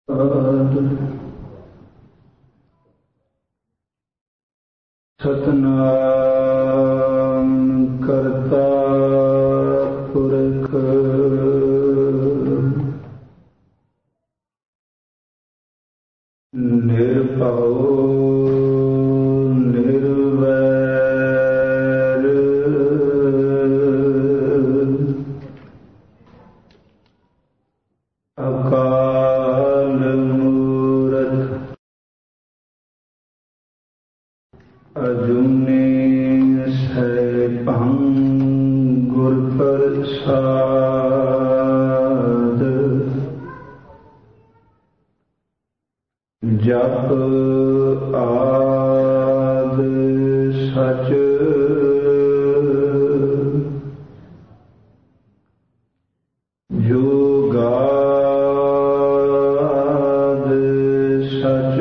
ਸਤਿਨਾਮ ਕਰਤਾ ਪੁਰਖ ਨਿਰਭਉ ਨਿਰਵੈਰ ਅਕਾਲ ਮੂਰਤ ਅਜੂਨੀ ਸੈਭੰ ਗੁਰ ਪ੍ਰਸਾਦ ਜਪ ਆਦਿ ਸਚ ਜੁਗਾਦਿ ਸਚ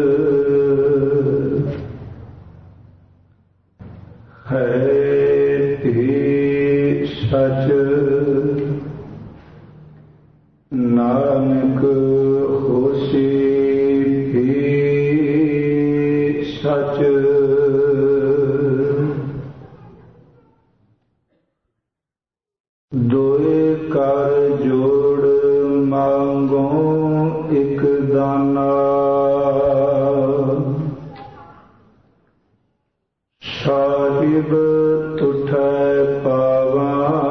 ਹੈ ਭੀ ਸਚ ਨਾਨਕ ਹੋਸੀ ਭੀ ਸਚ ਦੋਏ ਕਰ ਜੋੜ ਮੰਗੋ ਇਕ ਦਾਨਾ ਸਾਹਿਬ ਤੁਠੈ ਪਾਵਾ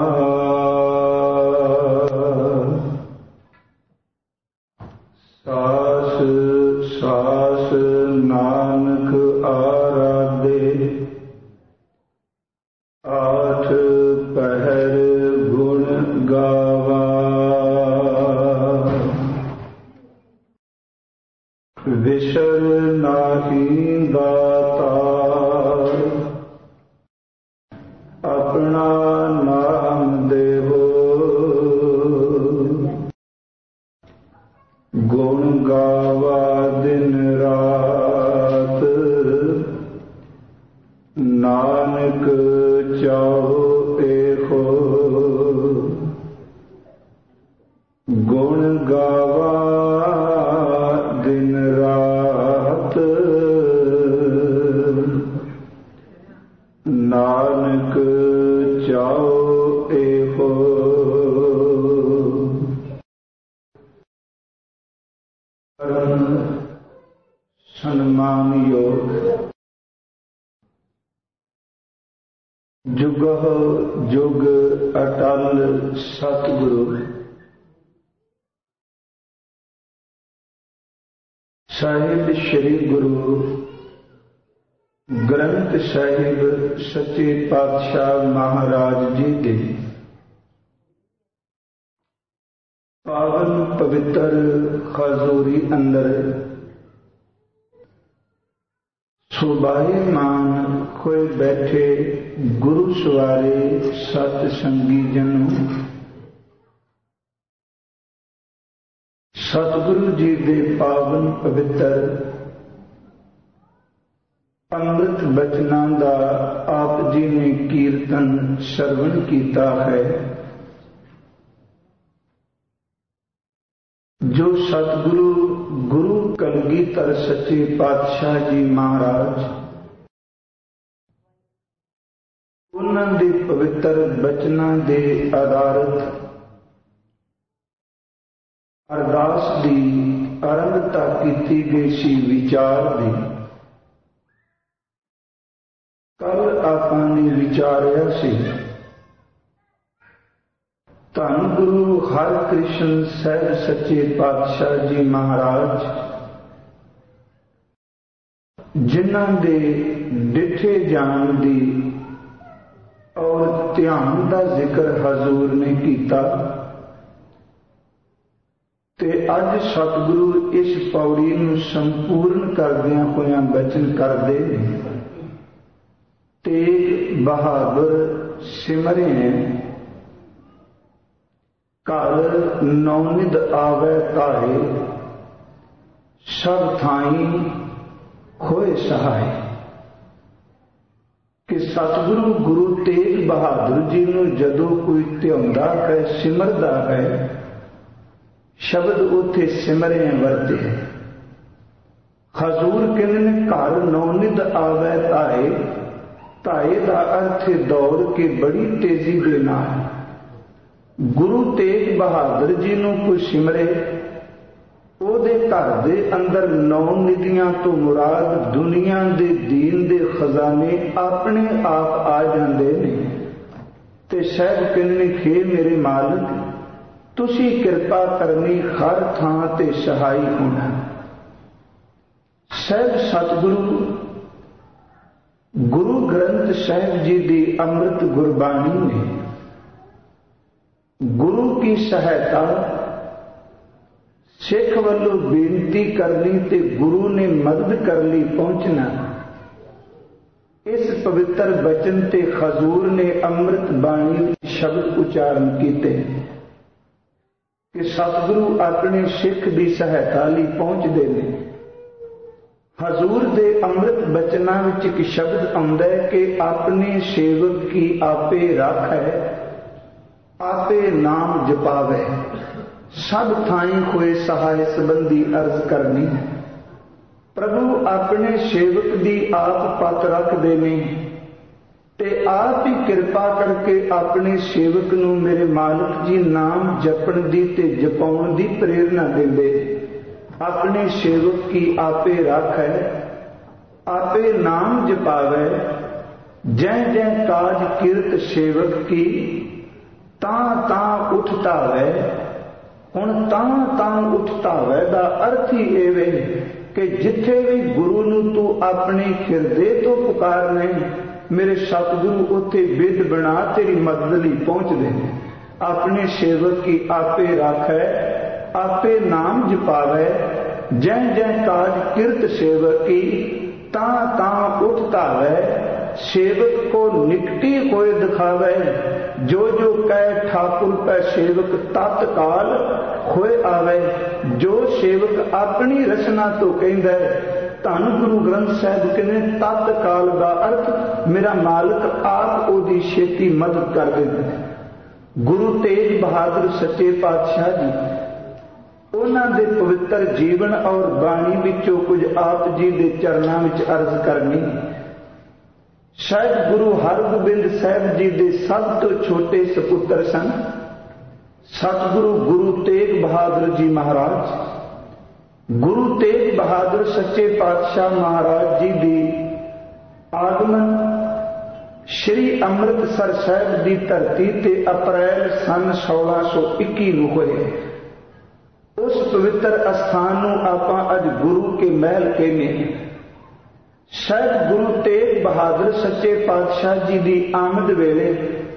ਸਾਸ ਸਾਸ ਨਾਨਕ ਆਰਾਧੇ ਆਠ ਪਹਿਰ ਗੁਣ ਗਾਵਾ ਵਿਸਰ ਨਾਹੀ ਦਾਤਾਰ ਆਪਣਾ ਨਾਮ ਦੇਵੋ ਗੁਣ ਗਾਵਾ ਦਿਨ ਰਾਤ ਨਾਨਕ ਚਾਹੋ ਏਹੋ ਗੁਣ ਗਾਵਾ ਦਿਨ ਰਾਤ ਨਾਨਕ ਚਾਹੋ ਏਹੋ ਸਨਮਾਨਯੋਗ ਜੁਗਹ ਜੁਗ ਅਟਲ ਸਤਿਗੁਰੂ ਸਾਹਿਬ ਸ੍ਰੀ ਗੁਰੂ ਗ੍ਰੰਥ ਸਾਹਿਬ ਸੱਚੇ ਪਾਤਸ਼ਾਹ ਮਹਾਰਾਜ ਜੀ ਦੇ ਪਾਵਨ ਪਵਿੱਤਰ ਹਜ਼ੂਰੀ ਅੰਦਰ ਸੁਭਾਈਮਾਨ ਹੋਏ ਬੈਠੇ ਗੁਰੂ ਸਵਾਰੇ ਸਤ ਸੰਗੀ ਜਨੋ ਸਤਿਗੁਰੂ ਜੀ ਦੇ ਪਾਵਨ ਪਵਿੱਤਰ ਅੰਮ੍ਰਿਤ ਬਚਨਾਂ ਦਾ ਆਪ ਜੀ ਨੇ ਕੀਰਤਨ ਸਰਵਣ ਕੀਤਾ ਹੈ। ਜੋ ਸਤਿਗੁਰੂ ਗੁਰੂ ਕਲਗੀਧਰ ਸੱਚੇ ਪਾਤਸ਼ਾਹ ਜੀ ਮਹਾਰਾਜ ਉਹਨਾਂ ਦੇ ਪਵਿੱਤਰ ਬਚਨਾਂ ਦੇ ਆਧਾਰਿਤ ਅਰਦਾਸ ਦੀ ਆਰੰਭਤਾ ਕੀਤੀ ਗਈ ਸੀ ਵਿਚਾਰ ਦੀ। ਕੱਲ ਆਪਾਂ ਨੇ ਵਿਚਾਰਿਆ ਸੀ ਧੰਨ ਗੁਰੂ ਹਰਿਕ੍ਰਿਸ਼ਨ ਸਾਹਿਬ ਸੱਚੇ ਪਾਤਸ਼ਾਹ ਜੀ ਮਹਾਰਾਜ ਜਿਨ੍ਹਾਂ ਦੇ ਡਿਠੇ ਜਾਣ ਦੀ ਔਰ ਧਿਆਨ ਦਾ ਜ਼ਿਕਰ ਹਜ਼ੂਰ ਨੇ ਕੀਤਾ ਤੇ ਅੱਜ ਸਤਿਗੁਰੂ ਇਸ ਪੌੜੀ ਨੂੰ ਸੰਪੂਰਨ ਕਰਦਿਆਂ ਹੋਇਆਂ ਬਚਨ ਕਰਦੇ ਤੇਗ ਬਹਾਦਰ ਸਿਮਰੇ ਘਰ ਨੌਨਿਦ ਆਵੇ ਕਾਹੇ ਸਭ ਥਾਈ ਹੋਏ ਸਹਾਏ। ਕਿ ਸਤਿਗੁਰੂ ਗੁਰੂ ਤੇਗ ਬਹਾਦਰ ਜੀ ਨੂੰ ਜਦੋਂ ਕੋਈ ਧਿਆਉਂਦਾ ਹੈ ਸਿਮਰਦਾ ਹੈ शब्द उथे सिमरे वरते। हजूर कहने घर नौनिद आवे ताए, ताए का अर्थ दौड़ के बड़ी तेजी दे नाल। गुरु तेग बहादुर जी नूं कोई सिमरे, ओदे घर दे अंदर नौ निधियां तो मुराद दुनिया दे दीन दे खजाने अपने आप आ जाते ने। ते साहब कहने खे मेरे मालिक तुसी कृपा करनी हर थां ते सहाई होना। साहब सतगुरु गुरु ग्रंथ साहब जी की अमृत गुरबाणी ने गुरु की सहायता सिख वालों बेनती करनी ते गुरु ने मदद कर ली पहुंचना। इस पवित्र बचन ते हजूर ने अमृत बाणी शब्द उच्चारण किए कि सतगुरु अपने सिख की सहायता लई पहुंचते हैं। हजूर दे अमृत बचना विच एक शब्द आउंदा है कि अपने सेवक की आपे रख है, आपे नाम जपावे। सब थाई होए सहाय संबंधी अर्ज करनी है। प्रभु अपने सेवक की आप पत रखते ने ते आप ही कृपा करके अपने सेवक नूं मेरे मालिक जी नाम जपण दी ते जपाउण दी प्रेरणा देंदे। अपने सेवक की आपे रख है, आपे नाम जपावे। जै जै काज किरत सेवक की, तां तां उठता वै। हुण तां तां उठता वै दा अर्थ ही एवे कि जिथे भी गुरु नूं तू अपने हिरदे तो पुकारने, मेरे सतगुरु उथे बिद बना तेरी मदद लई पहुंचदे ने। अपने सेवक की आपे रख है, आपे नाम जपावे। जै जै काज किरत सेवक की, तां तां उठता वै। सेवक को निकटी होए दिखावे, जो जो कह ठाकुर पै सेवक तत्काल होए आवे। जो सेवक अपनी रचना तो कहंदा है, धन गुरु ग्रंथ साहिब कहने तत्काल का अर्थ मेरा मालिक आप ओदी छेती मदद कर देंदा है। गुरु तेग बहादुर सच्चे पातशाह जी उन्हां दे पवित्र जीवन और बाणी विचों कुछ आप जी दे चरनां विच अर्ज करनी। शायद गुरु हरगोबिंद साहब जी दे सब तो छोटे सपुत्र सन सतगुरु गुरु तेग बहादुर जी महाराज। गुरु तेग बहादुर सच्चे पातशाह महाराज जी दी आगमन श्री अमृतसर साहब की धरती ते अप्रैल सन 1621 नूं होए। उस पवित्र अस्थान नूं आपां अज गुरु के महल कहने। शायद गुरु तेग बहादुर सच्चे पातशाह जी की आमद वेले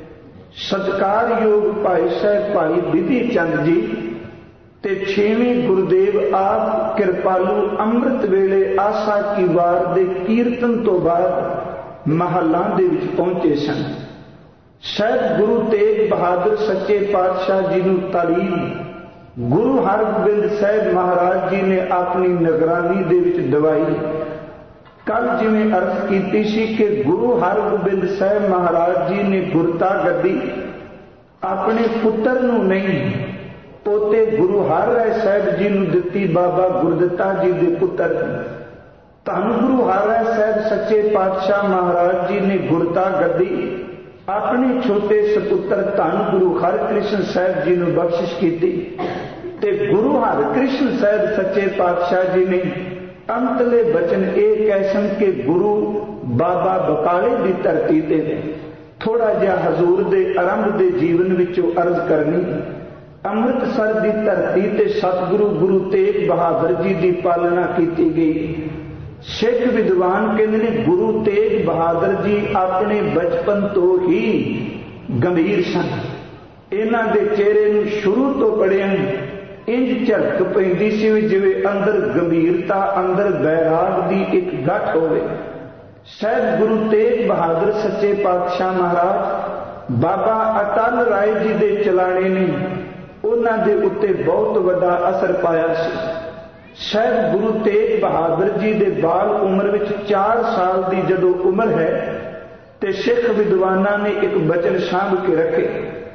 सत्कारयोग भाई साहब भाई बिधि चंद जी ते 6वें गुरुदेव आप कृपालु अमृत वेले आशा की वार दे कीर्तन तो बाद महलां दे विच पहुंचे सन। शायद गुरु तेग बहादुर सच्चे पातशाह जी नूं तालीम गुरु हरगोबिंद साहब महाराज जी ने अपनी निगरानी दे विच दवाई। कल जिवें अर्ज कीती सी कि गुरु हरगोबिंद साहब महाराज जी ने गुरता गद्दी अपने पुत्र नूं नहीं, पोते गुरु हर राय साहब जी नूं दित्ती बाबा गुरदित्ता जी दे पुत्र। धन गुरु हर राय साहब सच्चे पातशाह महाराज जी ने गुरता गद्दी अपने छोटे सपुत्र धन गुरु हरकृष्ण साहब जी नूं बख्शिश कीती ते गुरु हरकृष्ण साहब सच्चे पातशाह जी ने अंतले बचन एक कैसन के गुरु बाबा बकाले की धरती ते थोड़ा जिहा हजूर दे आरंभ दे जीवन विचों अर्ज करनी। अमृतसर की धरती ते सतगुरु गुरु तेग बहादुर जी की पालना की गई। सिख विद्वान कहते हैं गुरु तेग बहादुर जी अपने बचपन तो ही गंभीर सन। इन्हां दे चेहरे नूं शुरू तो पढ़िया इंज झलक पैंदी सी जिवें अंदर गंभीरता अंदर बैराग की एक गठ होवे। शायद गुरु तेग बहादुर सच्चे पातशाह महाराज बाबा अटल राय जी दे चलाने ने उन्हां दे उत्ते बहुत वड्डा असर पाया सी। शायद गुरु तेग बहादुर जी दे बाल उम्र विच 4 साल की जदों उम्र है ते सिख विद्वानां ने एक बचन सांभ के रखे।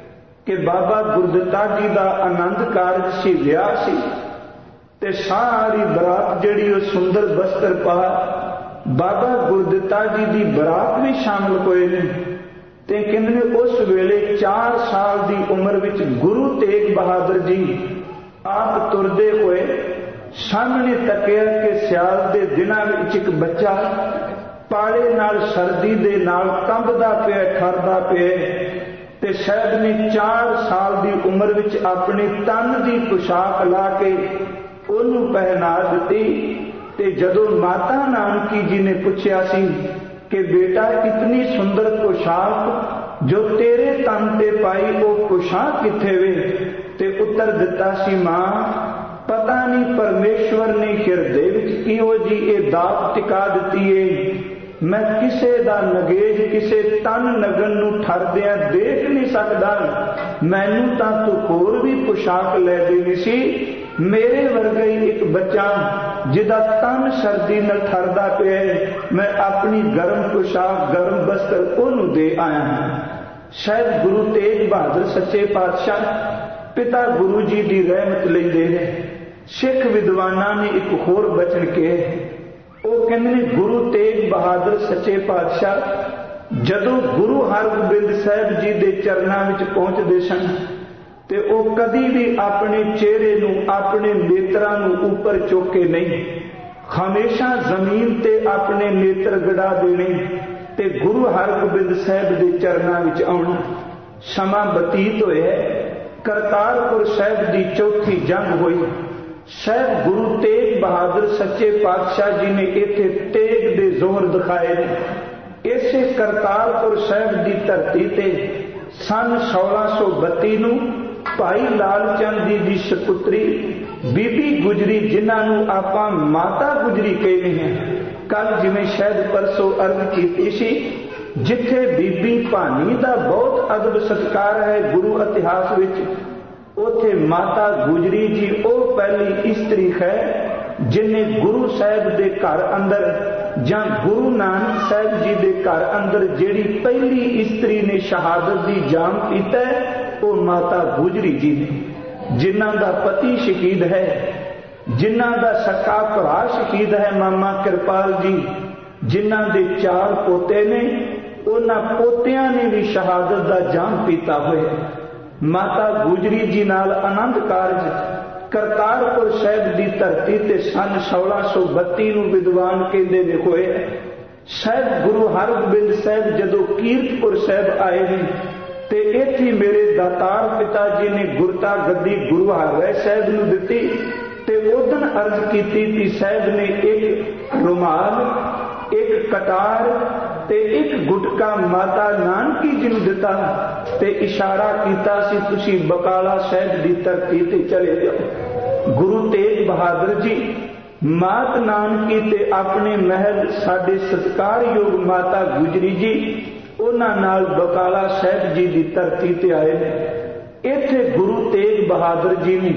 कि बाबा गुरदिता जी का आनंद कारज सी, विआह सी, ते सारी बरात जिहड़ी वो सुंदर बस्तर पा बाबा गुरदिता जी की बरात भी शामिल होए ने। ते कहंदे ने उस वेले 4 साल की उम्र विच गुरु तेग बहादुर जी आप तुरदे हुए सामने तकिया कि सियाल के दिनों में एक बच्चा पाले नाल सर्दी दे नाल कंबदा पिया, ठरदा पिया, ते साहब ने 4 साल की उम्र विच अपने तन की पोशाक ला के उन्होंने पहना दी। ते जदों माता नानकी जी ने पूछा सी कि बेटा इतनी सुंदर पोशाक जो तेरे तन ते पाई वो पोशाक किथे वे, ते उत्तर दिता सी मां पता नहीं परमेश्वर ने हिरदे विच किहो जी ये दात टिका दी है, मैं किसे दा नगेज किसे तन नगन नूं ठरदियां देख नहीं सकदा, मैनू तां तू होर भी पोशाक लै देनी सी। मेरे वर्गा ही एक बच्चा जिदा तन सर्दी नाल ठरदा पिया, मैं अपनी गर्म पोशाक गर्म वस्त्र ओनू दे आया हां। शायद गुरु तेग बहादुर सच्चे पातशाह पिता गुरु जी की रहमत लेंदे ने। सिख विद्वाना ने एक होर बचन कहे, वो कहते हैं गुरु तेग बहादुर सच्चे पातशाह जदों गुरु हरगोबिंद साहब जी के चरणों में पहुंचते सन ते वो कदी भी अपने चेहरे नूं अपने नेत्रां नूं ऊपर चुक के नहीं, हमेशा जमीन ते अपने नेत्र गड़ा देने ते गुरु हरगोबिंद साहब के चरणों में आउणा। समा बतीत होया करतारपुर साहब की चौथी जंग हुई। साहब गुरु तेग बहादुर सच्चे पातशाह जी ने इत्थे तेग दे जोर दिखाए। इसे करतारपुर साहब की धरती ते सन 1632 नूं भाई लाल चंद जी सपुत्री बीबी गुजरी, जिन्होंने आपां माता गुजरी कहते हैं, कल जिवें शायद परसों अर्ज की सी, जिथे बीबी भानी का बहुत अदब सत्कार है गुरु इतिहास विच, उथे माता गुजरी जी वो पहली स्त्री है जिन्हें गुरु साहब के घर अंदर जां गुरु नानक साहब जी के घर अंदर जिहड़ी पहली स्त्री ने शहादत की जाम कीता है वो माता गुजरी जी ने, जिन्हां दा पति शहीद है, जिन्हां दा सक्का भरा शहीद है मामा कृपाल जी, जिन्हां दे 4 पोते ने, उन्हां पोतियां ने भी शहादत का जाम पीता हुए। माता गुजरी जी नाल आनंद कारज करतारपुर साहब की धरती ते सन 1632 नूं विद्वान कहंदे ने होए। साहब गुरु हरगोबिंद साहब जदों कीरतपुर साहब आए ने ते इत्थे मेरे दातार पिता जी ने गुरता गद्दी गुरु हरराय साहब नूं दित्ती ते उदन अर्ज कीती कि साहब ने एक रुमाल, एक कटार ते एक गुटका माता नानकी जी नूं दिता ते इशारा कीता सी तुसीं बकाला साहब की धरती ते चले जाओ। गुरु तेग बहादुर जी मात नानकी ते अपने महल साडे सत्कारयोग माता गुजरी जी उन्हां नाल बकाला साहब जी की धरती ते आए। इत्थे गुरु तेग बहादुर जी ने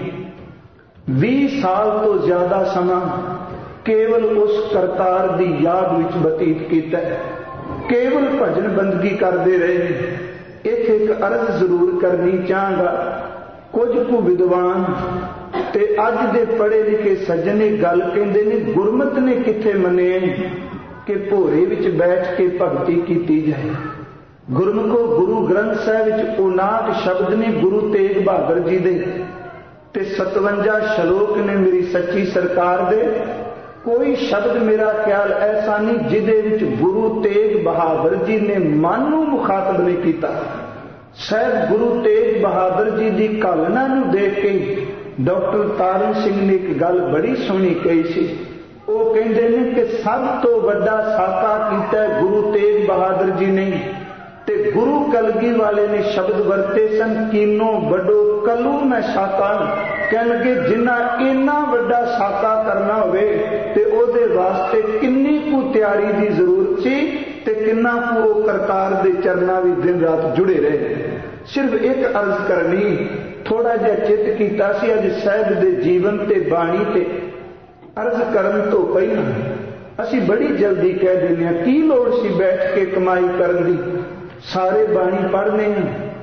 20 साल तो ज्यादा समा केवल उस करतार की याद विच बतीत किया, केवल भजन बंदगी करते रहे। इत्थे एक अर्ज जरूर करनी चाहांगा, कुछ को विद्वान ते अज दे पढ़े लिखे सज्जने गल कहंदे ने गुरमत ने किथे मने कि भोरे विच बैठ के भगती की जाए। गुरमुखो गुरु ग्रंथ साहिब विच 59 शब्द ने गुरु तेग बहादुर जी दे ते 57 श्लोक ने मेरी सच्ची सरकार दे। कोई शब्द मेरा ख्याल ऐसा नहीं जिदे विच गुरु तेग बहादुर जी ने मन नूं मुखातब नहीं किया। शायद गुरु तेग बहादुर जी की कालना नूं देख के डॉक्टर तारण सिंह ने एक गल बड़ी सोहनी कही सी। वो कहते हैं कि सब तो बड़ा साका कीता गुरु तेग बहादुर जी ने ते गुरु कलगी वाले ने शब्द वरते सन कीनो बड़ो कलू मैं साका। कह लगे जिन्ना इन्ना बड़ा साका करना होवे ते ओदे वास्ते किन्नी कु तैयारी की जरूरत सी ते किन्ना कु वो करतार दे चरना भी दिन रात जुड़े रहे। सिर्फ एक अर्ज करनी, थोड़ा जिहा चित कीता सी अज साहिब दे जीवन ते बाणी ते अर्ज करन तो पहला असी बड़ी जल्दी कह देने की लोड़ सी बैठ के कमाई करन दी। सारे बाणी पढ़ने हैं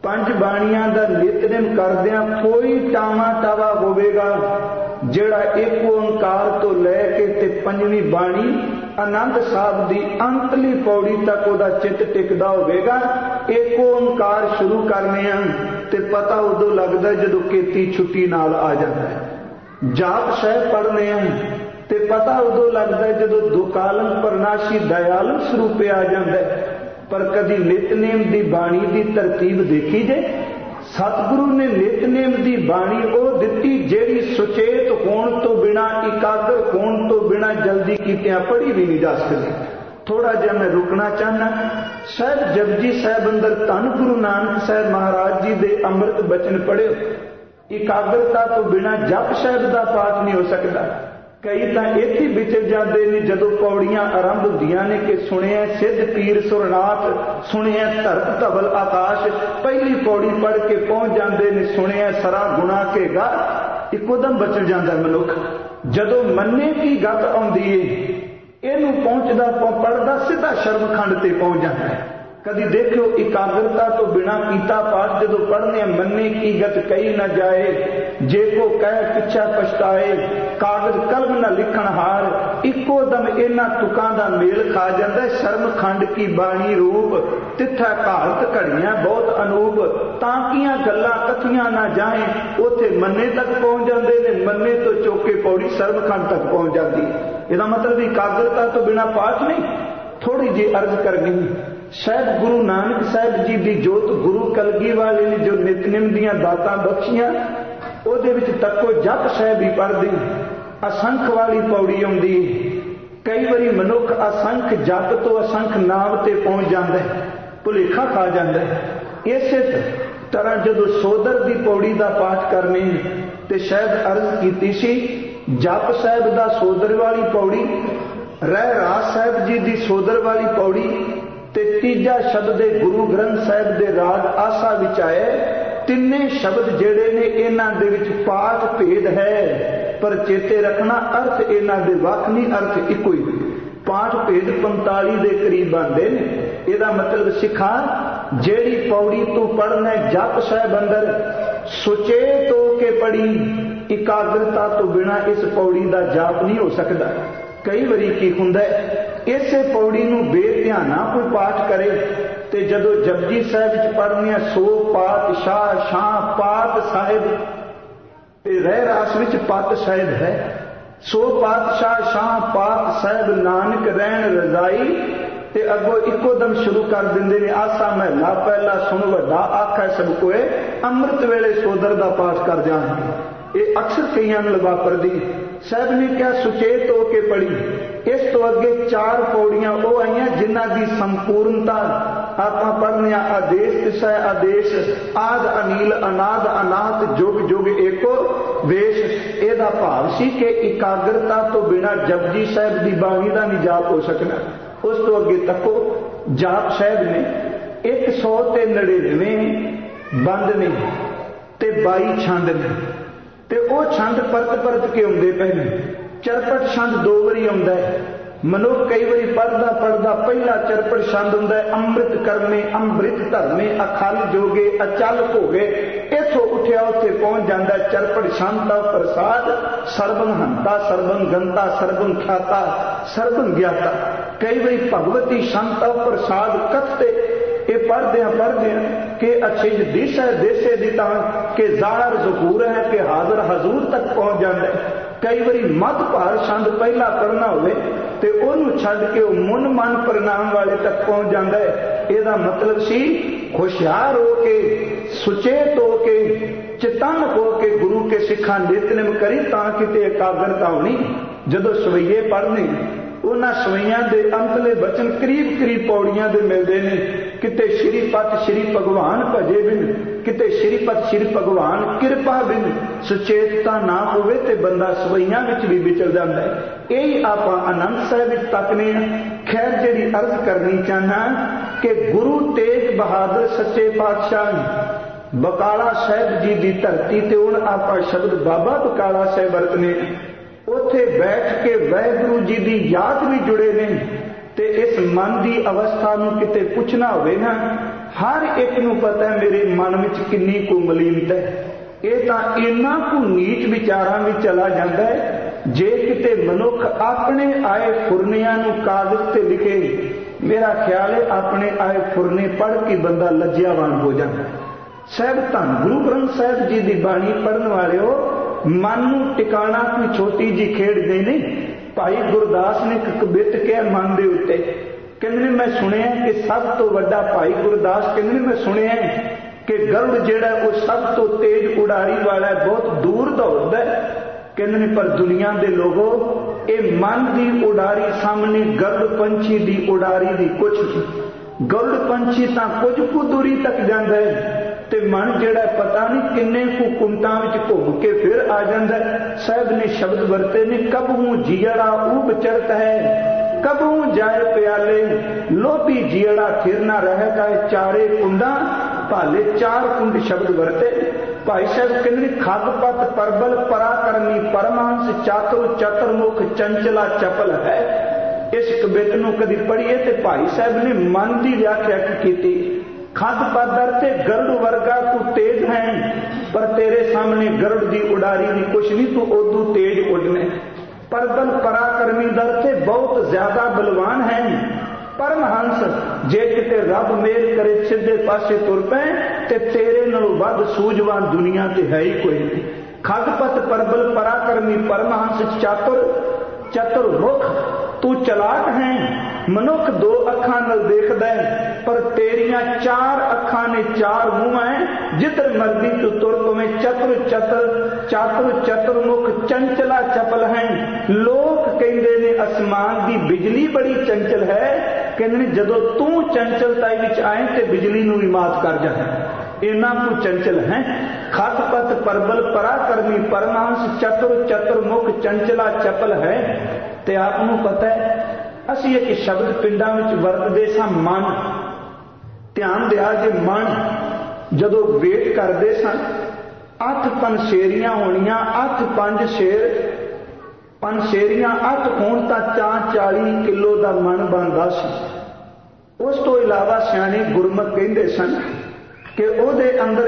पंज बाणियां दा नितनेम करदियां कोई टावा टावा होवेगा जिहड़ा एक ओंकार तो लैके ते पंजवीं बाणी आनंद साहब दी अंतली पौड़ी तक ओदा चित टिकदा होवेगा। एक ओंकार शुरू करने ते पता उदों लगदा जदों केती छुट्टी नाल आ जाता है। जाप साहिब पढ़ने ते पता उदों लगता है जदों दुकालम परनाशी दयालु स्वरूपे आ जाता है। पर कदी नितनेम दी बाणी दी तरतीब देखी जे सतगुरु ने नितनेम दी बाणी वो दिती जेड़ी सुचेत होण तो बिना इकागर होण तो बिना जल्दी कीतियां पढ़ी भी नहीं जा सकती। थोड़ा जिहा मैं रुकना चाहना। शायद जपजी साहब अंदर धन गुरु नानक साहब महाराज जी दे अमृत बचन पढ़ियो। इकाग्रता तो बिना जप साहब का पाठ नहीं हो सकता। कई तो इत्थे विचर जाते हैं जदों पौड़ियां आरंभ होंदियां ने कि सुनिया सिद्ध पीर सुरनाथ, सुनिया धरत धवल आकाश, पहली पौड़ी पढ़ के पहुंच जाते हैं सुनिया सरा गुणा के गा, इकोदम बचल जाता मनुख। जदों मन्ने की गत आउंदी है इनू पहुंचदा पढ़दा सीधा शर्मखंड ते पहुंच जाता है। कदी देखो इकाग्रता तो बिना कीता पाठ जदों पढ़ने मन्ने की गत कही न जाए, जे को कह पिछा पछताए, कागज कलम न लिखण हार, इको दम इन्हां तुकां दा मेल खा जांदा। शर्मखंड की बाणी रूप तिथा घालत घड़ियां बहुत अनूप, ताकियां गल्लां कथियां ना जाए, उथे मन्ने तक पहुंच जाते ने, मन्ने तो चौके पौड़ी शर्मखंड तक पहुंच जाती है। इसका मतलब इकाग्रता तो बिना पाठ नहीं। थोड़ी जी अर्ज करनी, शायद गुरु नानक साहब जी की जोत गुरु कलगी वाले ने जो नितनेम दियां दातां बख्शियां ਉਹਦੇ ਵਿੱਚ तको जप साहब ही पढ़दी, असंख वाली पौड़ी आउंदी। कई बारी मनुख असंख जप तो असंख नाम ते पहुंच जाता है, भुलेखा खा जाता है। इस तरह जदों सोदर की पौड़ी का पाठ करने ते शायद अर्ज कीती सी जप साहब का सोदर वाली पौड़ी, रह राज साहब जी की सोदर वाली पौड़ी ते तीजा शब्द गुरु ग्रंथ साहब के राग आसा विच आए। तिन्ने शब्द जेड़े ने इन्हां दे विच पाठ भेद है, पर चेते रखना अर्थ इन्हां दे वख नहीं, अर्थ इको ही। पाठ भेद 45 के करीब बनते हैं। इसका मतलब सिखा जेड़ी पौड़ी तू पढ़ना जप साहब अंदर सुचेत होके पढ़ी, इकाग्रता तो बिना इस पौड़ी का जाप नहीं हो सकता। कई बारी की हुंदा इसे पौड़ी नूं बेध्याना कोई पाठ करे ते जदों जपजी साहिब पढ़निया सो पातशाह शाह पात साहिब ते रह रास विच पत साहिब है, सो पातशाह शाह पात साहिब नानक रहन रजाई ते अगो इको दम शुरू कर देंदे ने आसा महला पहला सुन वड्डा आखा सब कोए, अमृत वेले सोदर दा पाठ कर जान। ये अक्सर कईयां नूं वापरदी। साहब ने क्या सुचेत होके पढ़ी। इस तो अगे 4 पौड़ियां वो आईयां जिन्हां दी संपूर्णता आपां पढ़ने आदेश तिसै आदेश, आद अनील अनाद अनाथ जुग जुग एको वेश। एदा भाव सी कि इकाग्रता तो बिना जपजी साहब की बाणी का नहीं जाप हो सकना। उस तो अगे तको जाप साहब ने 199 बंद ने ते 22 छंद ने ते वो छंद परत परत के आउंदे पए ने। चरपट छंद 2 वारी आउंदा है। मनुख कई बारी पढ़दा पढ़दा पहला चरपट छंद हुंदा है अमृत करमे अमृत धरमे अखल जोगे अचल भोगे। इथों उठिया उत्थे पहुंच जाता है चरपट छंद दा प्रसाद सर्वं हंता सर्वं गंता सर्वं ख्याता सर्वं ज्ञाता। कई बारी भगवती छंद दा प्रसाद कथते ये पढ़दे कि अच्छे दिश है देसे दी तां के ज़ाहिर ज़हूर है कि हाज़िर हजूर तक पहुंच जाता है। कई बारी मत भार छंद पहला पढ़ना होवे ते ओनू छड्ड के मुन मन परिणाम वाले तक पहुंच जाता है। इसदा मतलब सी होशियार हो के सुचेत हो के चेतन हो के गुरु के सिखा नितनेम करी तां किते एकाग्रता होनी। जदों सवैये पढ़ने उन्हां सवैयां दे अंतले बचन करीब करीब पौड़ियां दे मिलते हैं। किते श्रीपत श्री भगवान भजे बिन, किते श्रीपत श्री भगवान कृपा बिन। सुचेतता ना होवे ते बंदा सवैयां विच भी विचल जाता है। यही आपां आनंद साहिब विच तकने। खैर जिहड़ी अर्ज करनी चाहना कि गुरु तेग बहादुर सच्चे पातशाह बकाला साहिब जी की धरती ते हुण आपां शब्द बाबा बकाला साहिब वरतने। उत्थे बैठ के वाहिगुरू जी की याद भी जुड़े ने ते इस मन की अवस्था नूं किते पुछना होवे ना हर एक नूं पता है मेरे मन विच किन्नी कु मलीनता है। ये तां इन्ना कु नीच विचारां विच चला जांदा है। जे किते मनुख अपने आए फुरनियां नूं कागज ते लिखे, मेरा ख्याल है अपने आए फुरने पढ़ के बंदा लज्जावान हो जाता। साहब धन गुरु ग्रंथ साहिब जी की बाणी पढ़न वाले हो, मन नूं टिकाणा कोई छोटी जी खेड़ नहीं। भाई गुरदास ने एक कवित कहा मन दे उत्ते, कहंदे मैं सुनिया कि सब तो वड्डा भाई गुरदास कहंदे मैं सुनिया कि गरुड़ जिहड़ा वो सब तो तेज उड़ारी वाला है, बहुत दूर दौड़दा है। कहंदे पर दुनिया के लोगों ये मन की उड़ारी सामने गरुड़ पंछी की उड़ारी की कुछ नहीं। गरुड़ पंछी तो कुछ कु दूरी तक जाता है ते मन जिहड़ा पता नहीं किन्ने कु कुंटां विच घुम के फिर आ जाता है। साहब ने शब्द वरते ने कबहू जियड़ा ऊब चढ़त है, कबहू जाए प्याले, लोभी जियड़ा फिर ना रहेगा चारे कुंडा भाले। चार कुंड शब्द वरते। भाई साहब कहते खगपत परबल पराक्रमी परमहंस चातुर चतुर्मुख चंचला चपल है। इस कवित नूं कदी पढ़िए तो भाई साहब ने मन की व्याख्या की। खगपत अर्थे गरुड़ वर्गा तू तेज है, पर तेरे सामने गरुड़ की उड़ारी भी कुछ नहीं, तू उदू तेज उड़ने। परबल पराक्रमी दर्थे बहुत ज्यादा बलवान है। परमहंस जे किते रब मेल करे सीधे पासे तुर पे ते तेरे नालों वध सूझवान दुनिया ते है ही कोई नहीं। खगपत परबल पराक्रमी परमहंस चातुर चतुर्मुख, तू चलाक है। मनुख दो अखां नाल देखदा है, पर तेरियां चार अखां ने चार मुंह है। जिधर मर्जी तू तुर पवें चतुर चातुर चतुर्मुख चंचला चपल है। लोग कहंदे ने आसमान की बिजली बड़ी चंचल है, कहंदे जदों तू चंचलताई विच आए ते बिजली नूं भी मात कर जाए, इन्ना कु चंचल है। खगपत परबल पराक्रमी परमहंस चतुर चतुर्मुख चंचला चपल है। ते आपनूं पता है असीं एक शब्द पिंडां विच वरतदे सां मन। ध्यान दिया जे मन जदों वेट करदे सन 8 पंछेरियां होणियां, 8 पंज शेर पंछेरियां 8 होण तां 40 किलो का मन बनदा सी। उस तो इलावा सियाणे गुरमत कहंदे सन कि उहदे अंदर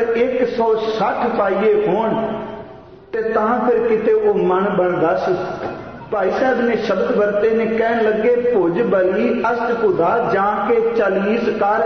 160 पाइए होण ते तां फिर किते वो मन बनदा सी। भाई साहब ने शब्द वरते ने, कहन लगे भुज बली अष्टभुजा जाके चालीस कर,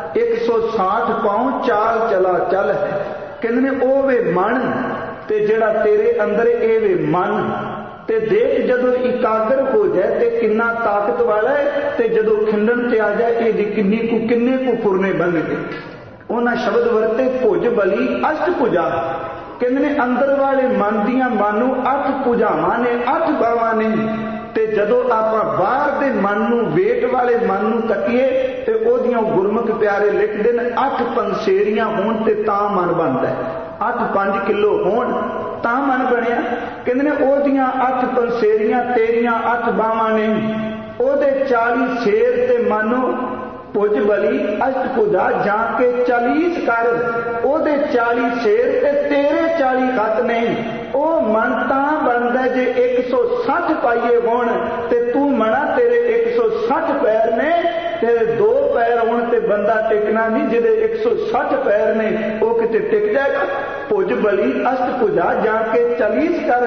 160 पाँव चाल चला चल है। कहंदे ओ वे मन ते जिहड़ा तेरे अंदर ए वे मन ते देख जदों इकागर हो जाए ते किन्ना ताकत वाला है, ते जदों खिंडन ते आ जाए ये किन्ने को फुरने बन गए। उन्हां शब्द वरते भुज बली अष्टभुजा। कहंदे अंदर वाले मन दियां मानू 8 भुजावां ने, 8 बावां ने। ते जदों आपां बाहर दे मन नूं वेट वाले मन नूं तकीए ते ओदियां गुरमुख प्यारे लिखदे ने 8 पंछेरियां होण ते तां मन बनदा है, 8 5 किलो होण तां मन बनिया। कहंदे ने ओदियां 8 पंछेरियां तेरियां 8 बावां ने, ओदे 40 शेर ते मानो भुज बली अष्टभुजा जाके 40 कर, ओदे 40 शेर ते तेरे 40 खत ने। ओ मन तां बनदा जे 160 पाइए होण ते तू मना तेरे 160 पैर ने, तेरे 2 पैर होण ते बंदा टिकना नहीं, जिहदे 160 पैर ने वो किते टिक जाएगा। भुज बली अष्टभुजा जाके 40 कर,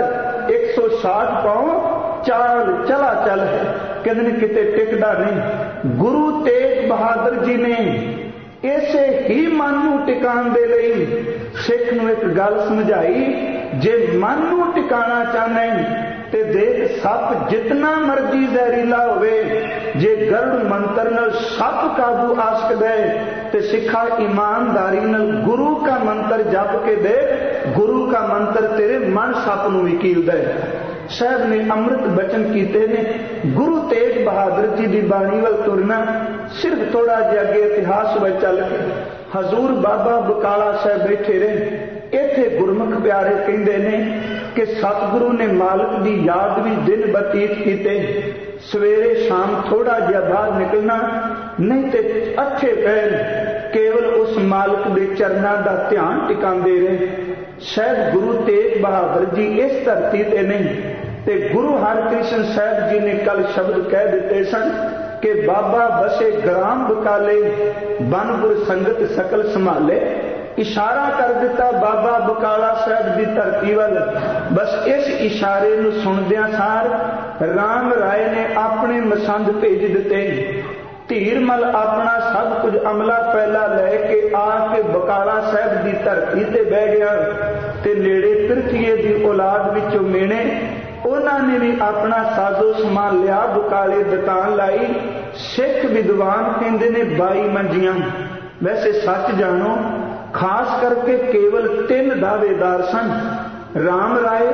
160 पाँव चाल चला चल है। कहते किते टिकदा नहीं। गुरु तेग बहादुर जी ने इसे ही मन नूं टिकाण दे लई सिख नूं एक गल समझाई, जे मन नूं टिकाणा चाहना ते देख सप जितना मर्जी जहरीला होवे, जे गरुड़ मंत्र नाल सप काबू आ सकदा है ते सिखा ईमानदारी नाल गुरु का मंत्र जप के दे, गुरु का मंत्र तेरे मन सप नूं भी कीलदा है। साहब ने अमृत बचन कीते ने। गुरु तेग बहादुर जी की बाणी वाल तुरना, सिर्फ थोड़ा जिहा अगे इतिहास में चल के हजूर बाबा बकाला साहब बैठे रहे। इत्थे गुरमुख प्यारे कहंदे ने कि सतगुरु ने मालिक की याद भी दिन बतीत कीते। सवेरे शाम थोड़ा जिहा बाहर निकलना, नहीं तो अच्छे पैर केवल उस मालिक के चरणों का ध्यान टिकांदे रहे। शायद गुरु तेग बहादुर जी इस धरती ते नहीं ते गुरु हरकृष्ण साहब जी ने कल शब्द कह दिते सन कि बाबा बसे ग्राम बकाले बनपुर संगत सकल संभाले। इशारा कर दिता बाबा बकाला साहब की धरती वाल। बस इस इशारे नूं सुनदियां सार राम राय ने अपने मसंद भेज दिते। धीरमल अपना सब कुछ अमला पहला लैके आके बकाला साहब की धरती ते बह गया ते नेड़े पिरथीए की औलाद विचों मेने उन्होंने भी अपना साजो समान लिया। बकाले दुकान लाई। सिख विद्वान कहते ने 22 मंजियां। वैसे सच जानो खास करके केवल 3 दावेदार सन, राम राय,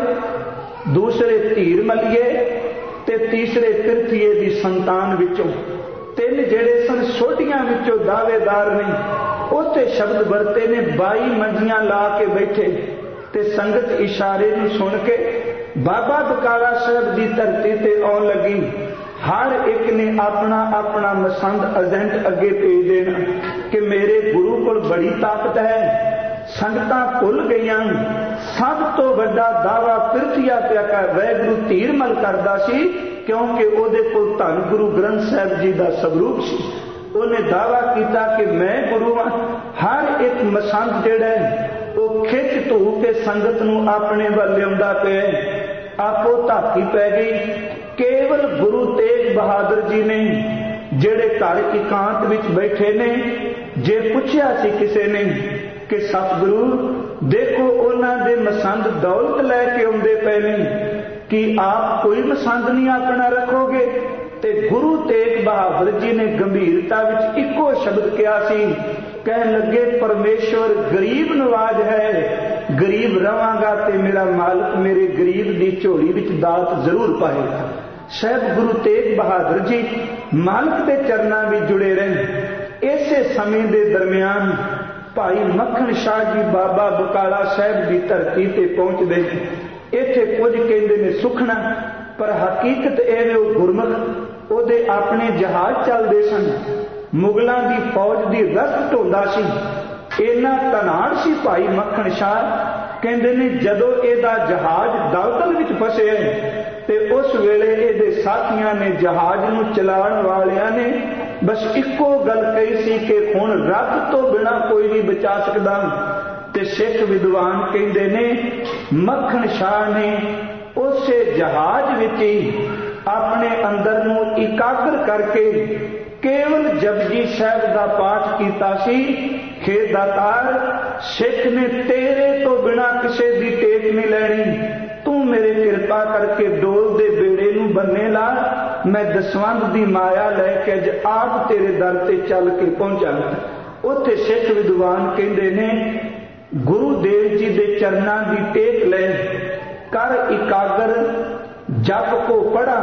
दूसरे धीरमलिए ते तीसरे पिरथीए की संतान विचों। 3 जेड़े सन सोटियां विचों दावेदार ने उत्ते शब्द वरते ने 22 मंजियां ला के बैठे ते संगत इशारे नूं सुन के बाबा बकाला साहब की धरती ते आउण लगी। हर एक ने अपना अपना मसंद एजेंट अगे भेज देना कि मेरे गुरु को बड़ी ताकत है। संगतां भुल गईयां सब तो बड़ा दावा पिरथिया पिया कर वैगुरु धीरमल करदा सी, क्योंकि उहदे कोल धन गुरु ग्रंथ साहब जी का स्वरूप सी। उन्हें दावा किया कि मैं गुरु हाँ। हर एक मसंद जिहड़ा है वो खिच धू के संगत नूं अपने वल लिआउंदा पिया। आपो धाकी पै गई। केवल गुरु तेग बहादुर जी ने जेड़े घर एकांत विच बैठे ने, जे पूछया सी किसी ने कि सतगुरु देखो उन्हां दे मसंद दौलत लैके आउंदे पए ने, कि आप कोई मसंद नहीं अपना रखोगे? ते गुरु तेग बहादुर जी ने गंभीरता विच इको शब्द कहा सी, कह लगे परमेश्वर गरीब नवाज है, गरीब रवांगा ते मेरा मालिक मेरे गरीब दी झोली विच दात जरूर पाएगा। शायद गुरु तेग बहादुर जी मालिक के चरणों में जुड़े रहे। इसे समय के दरमियान भाई मक्खन शाह जी बाबा बकाला साहब की धरती ते पहुंचते। इत्थे कुछ कहते ने सुखना, पर हकीकत एवे गुरमुख उहदे अपने जहाज चलते सन। मुगलों की फौज की रस्त ढोंदा सी। इन्ना तनाड़ सी भाई मक्खन शाह, कहते ने जदों इहदा जहाज दलदल विच फसे ते उस वेले इहदे साथियां ने जहाज नूं चलाउण वालियां ने बस इको गल कही सी कि हुण रब तो बिना कोई नहीं बचा सकदा। ते सिख विद्वान कहते ने मक्खन शाह ने उस जहाज विच ही अपने अंदर नूं इकागर करके केवल जपजी साहब का पाठ किया सी। हे दातार, सिख ने तेरे तो बिना किसी की टेक नहीं लैनी, तू मेरे कृपा करके डोल दे बेड़े नूं बन्ने ला। मैं दसवंध की माया लैके अज आप तेरे दर ते चल के पहुंचा। उत्थे सिख विद्वान कहते ने गुरुदेव जी के चरणों की टेक ले कर इकागर जप को पढ़ा,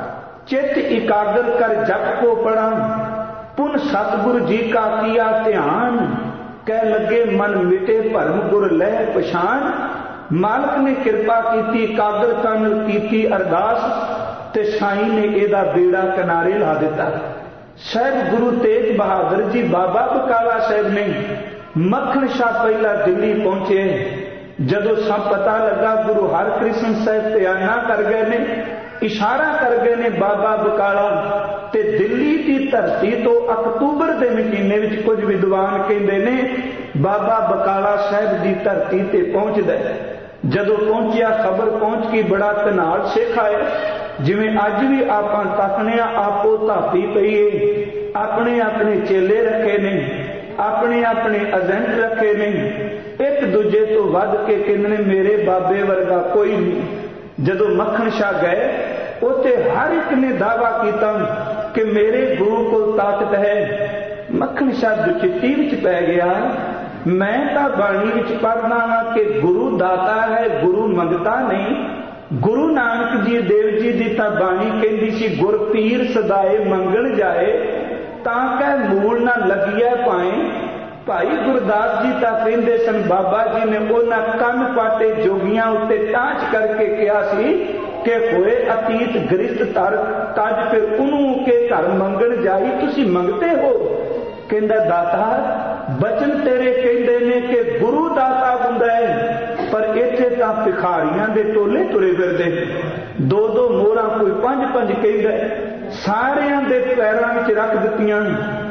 चित इकागर कर जप को पढ़ा। पुन सतगुरु जी का किया ध्यान, कह लगे मन मिटे भरम गुर लह पछान। मालिक ने कृपा की, इकाग्रता की अरदास ते साईं ने एदा बेड़ा किनारे ला दिता। साहब गुरु तेग बहादुर जी बाबा बकाला साहब ने मक्खन शाह पहला दिल्ली पहुंचे। जदों सब पता लगा गुरु हरकृष्ण साहब बयाना कर गए ने, इशारा कर गए ने बाबा बकाला, ते दिल्ली की धरती तो अक्तूबर के महीने में कुछ विद्वान कहते ने बाबा बकाला साहब की धरती ते पहुंचदा। जदों पहुंचिया खबर पहुंच की बड़ा तनाड़ सिख आए। जिवें अज भी आपां तकने आपो धापी पई है। अपने अपने चेले रखे ने, अपने अपने एजेंट रखे ने, एक दूजे तो वध के कहंदे ने मेरे बाबे वर्गा कोई नहीं। जदों मक्खन शाह गए उते हर एक ने दावा किया कि मेरे गुरु को ताकत है। मक्खन शाह दुचिट्टी विच पै गया। मैं तो बाणी विच पढ़ना वा कि गुरु दाता है, गुरु मंगता नहीं। गुरु नानक जी देव जी की तो बाणी कहती सी गुर पीर सदाए मंगण जाए, तां मूल ना लगिया पाए। भाई गुरदास जी तो कहते सन बाबा जी ने उन्होंने कन पाटे जोगियां उत्ते टांच करके कहा सी कि होए अतीत गरिष्ठ तर तज फिर उन्हों के घर मंगण जाई, तुसी मंगते हो। कहंदा दाता बचन तेरे कहंदे ने कि गुरु दाता हुंदा है, पर इत्थे तां तां भिखारियां दे टोले तुरे फिरदे, दो दो मोहरां कोई पंज पंज कहदा, सारियां दे पैरां विच रख दित्तियां।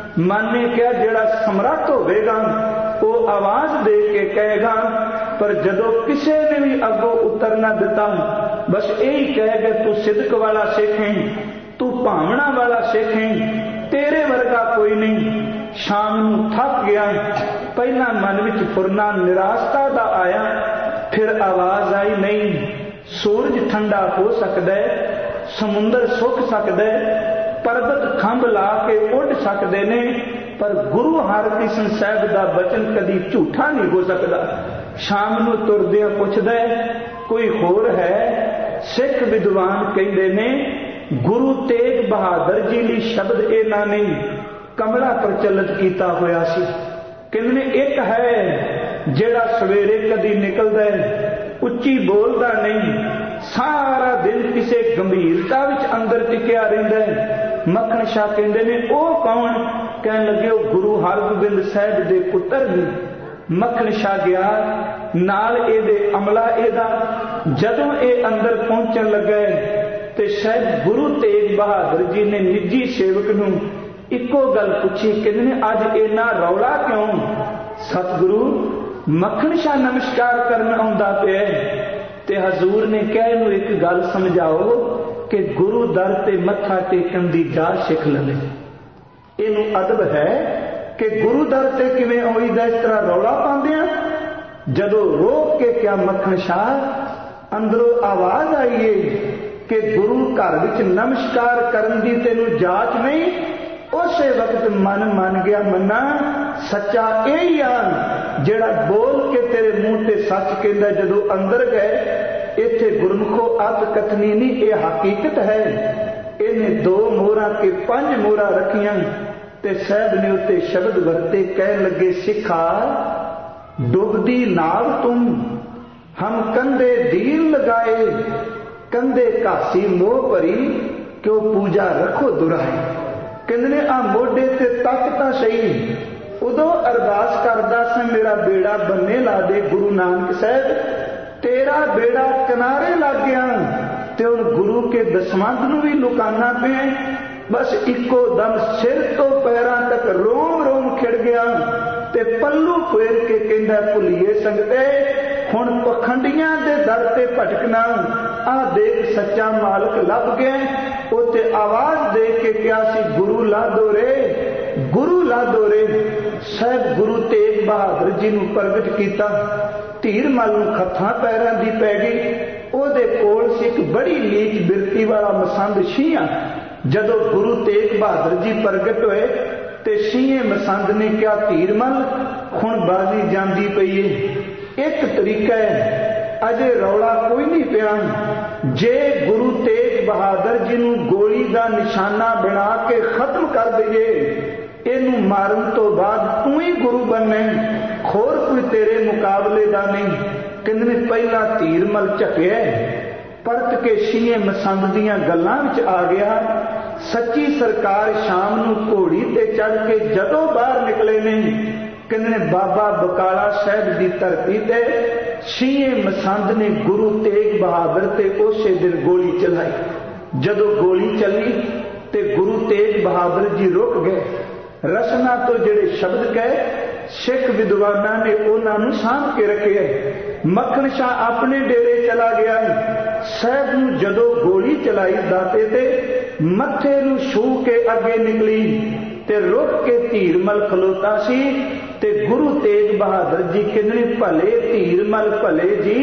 मन ने कहा जिहड़ा समर्थ होवेगा वो आवाज दे के कहेगा, पर जदों किसी ने भी अगों उतर ना दिता, बस यही कह गए तू सिदक वाला सिख है, तू भावना वाला सिख है, तेरे वर्गा कोई नहीं। शाम नूं थक गया, पहला मन विच फुरना निराशता दा आया, फिर आवाज आई नहीं सूरज ठंडा हो सकता है, समुंदर सुक सकता है, पर्वत खंभ ला के उड़ सकते ने, पर गुरु हरकृष्ण साहब का बचन कदी झूठा नहीं हो सकता। शाम नूं तुरदियां पुछदा कोई होर है, सिख विद्वान कहते ने गुरु तेग बहादुर जी ने शब्द इन्हां ने कमला प्रचलित किया होया सी। कहंदे एक है जिहड़ा सवेरे कदी निकलदा है, उच्ची बोलदा नहीं, सारा दिन किसी गंभीरता विच अंदर टिकिया रहिंदा है। मखण शाह कहंदे ने ओ कौन? कहण लगे ओ गुरु हरगोबिंद साहिब दे पुत्र ने। मखण शाह गया नाल इहदे अमला इहदा, जदों ये अंदर पहुंचण लगे ते शायद गुरु तेग बहादुर जी ने निजी सेवक नूं इको गल पूछी, कहंदे अज इन्ना रौला क्यों? सतगुरु मखण शाह नमस्कार करन आउंदा पिया ते हजूर ने कहा इहनूं एक गल समझाओ कि गुरु दर ते मत्था टेकण दी जाच सिख लवे। इहनूं अदब है कि गुरु दर ते किवें आउंदा, इस तरह रौला पाउंदे आ। जदों रोक के क्या मखण शाह अंदरों आवाज आई है कि गुरु घर विच नमस्कार करन दी तैनूं जाच नहीं। उस वक्त मन मान गया, मन्ना सच्चा यही आ जिहड़ा बोल के तेरे मुंह ते सच कहंदा। जदों अंदर गए इत्थे गुरमुखो अत कथनी नहीं, यह हकीकत है। इन्हें दो मोहरां के पंज मोहरां रखियां ते साहब ने उत्ते शब्द वरते, कह लगे सिखा डुबदी नाव तुम, हम कंधे दीर लगाए, कंधे घासी मोह भरी, क्यों पूजा रखो दुराए। कहंदे आ मोढे ते तक तां सही, उदों अरदास करदा सी मेरा बेड़ा बन्ने ला दे गुरु नानक साहब, तेरा बेड़ा किनारे लग गया ते हुण गुरु के दसवंध नूं भी लुकाना पिया। बस इको दम सिर तो पैरां तक रोम रोम खिड़ गया ते पल्लू फेर के कहंदा भुलिए संगते हुण पखंडियां दे दर ते भटकना, आ देख सच्चा मालक लभ गया। उत्ते आवाज दे के क्या सी गुरु ला दो रे, गुरु ला दो रे। साहब गुरु तेग बहादुर जी नूं प्रगट कीता, धीर मल नूं खत्थां पैरां दी पै गई। ओहदे कोल सी एक बड़ी नीच बिरती वाला मसंद शीहा। जदों गुरु तेग बहादुर जी प्रगट होए ते शीहे मसंद ने क्या धीर मल हुण बाजी जांदी पई है। एक तरीका है, अजे रौला कोई नहीं पिया। जे गुरु तेग बहादुर जी नूं गोली दा निशाना बना के खत्म कर दईए, इनू मारन तो बाद तू ही गुरु बनना, होर कोई तेरे मुकाबले दा नहीं। कहंदे पहला तीर मल झकिया, परत के शीए मसंद दियां गल्लां विच आ गया। सच्ची सरकार शाम नूं घोड़ी ते चढ़ के जदों बाहर निकले ने, कहंदे बाबा बकाला साहब दी धरती ते शीए मसंद ने गुरु तेग बहादुर ते उसे दिन गोली चलाई। जदों गोली चली ते गुरु तेग बहादुर जी रुक गए। रसना तो जिहड़े शब्द कहे सिख विद्वाना ने उन्होंने सांभ के रखे। मखण शाह अपने डेरे चला गया। साहब नूं जदों गोली चलाई दाते ते मथे नूं छू के अगे निकली ते रुक के धीरमल खलोता सी ते गुरु तेग बहादुर जी कहंदे भले धीरमल भले जी,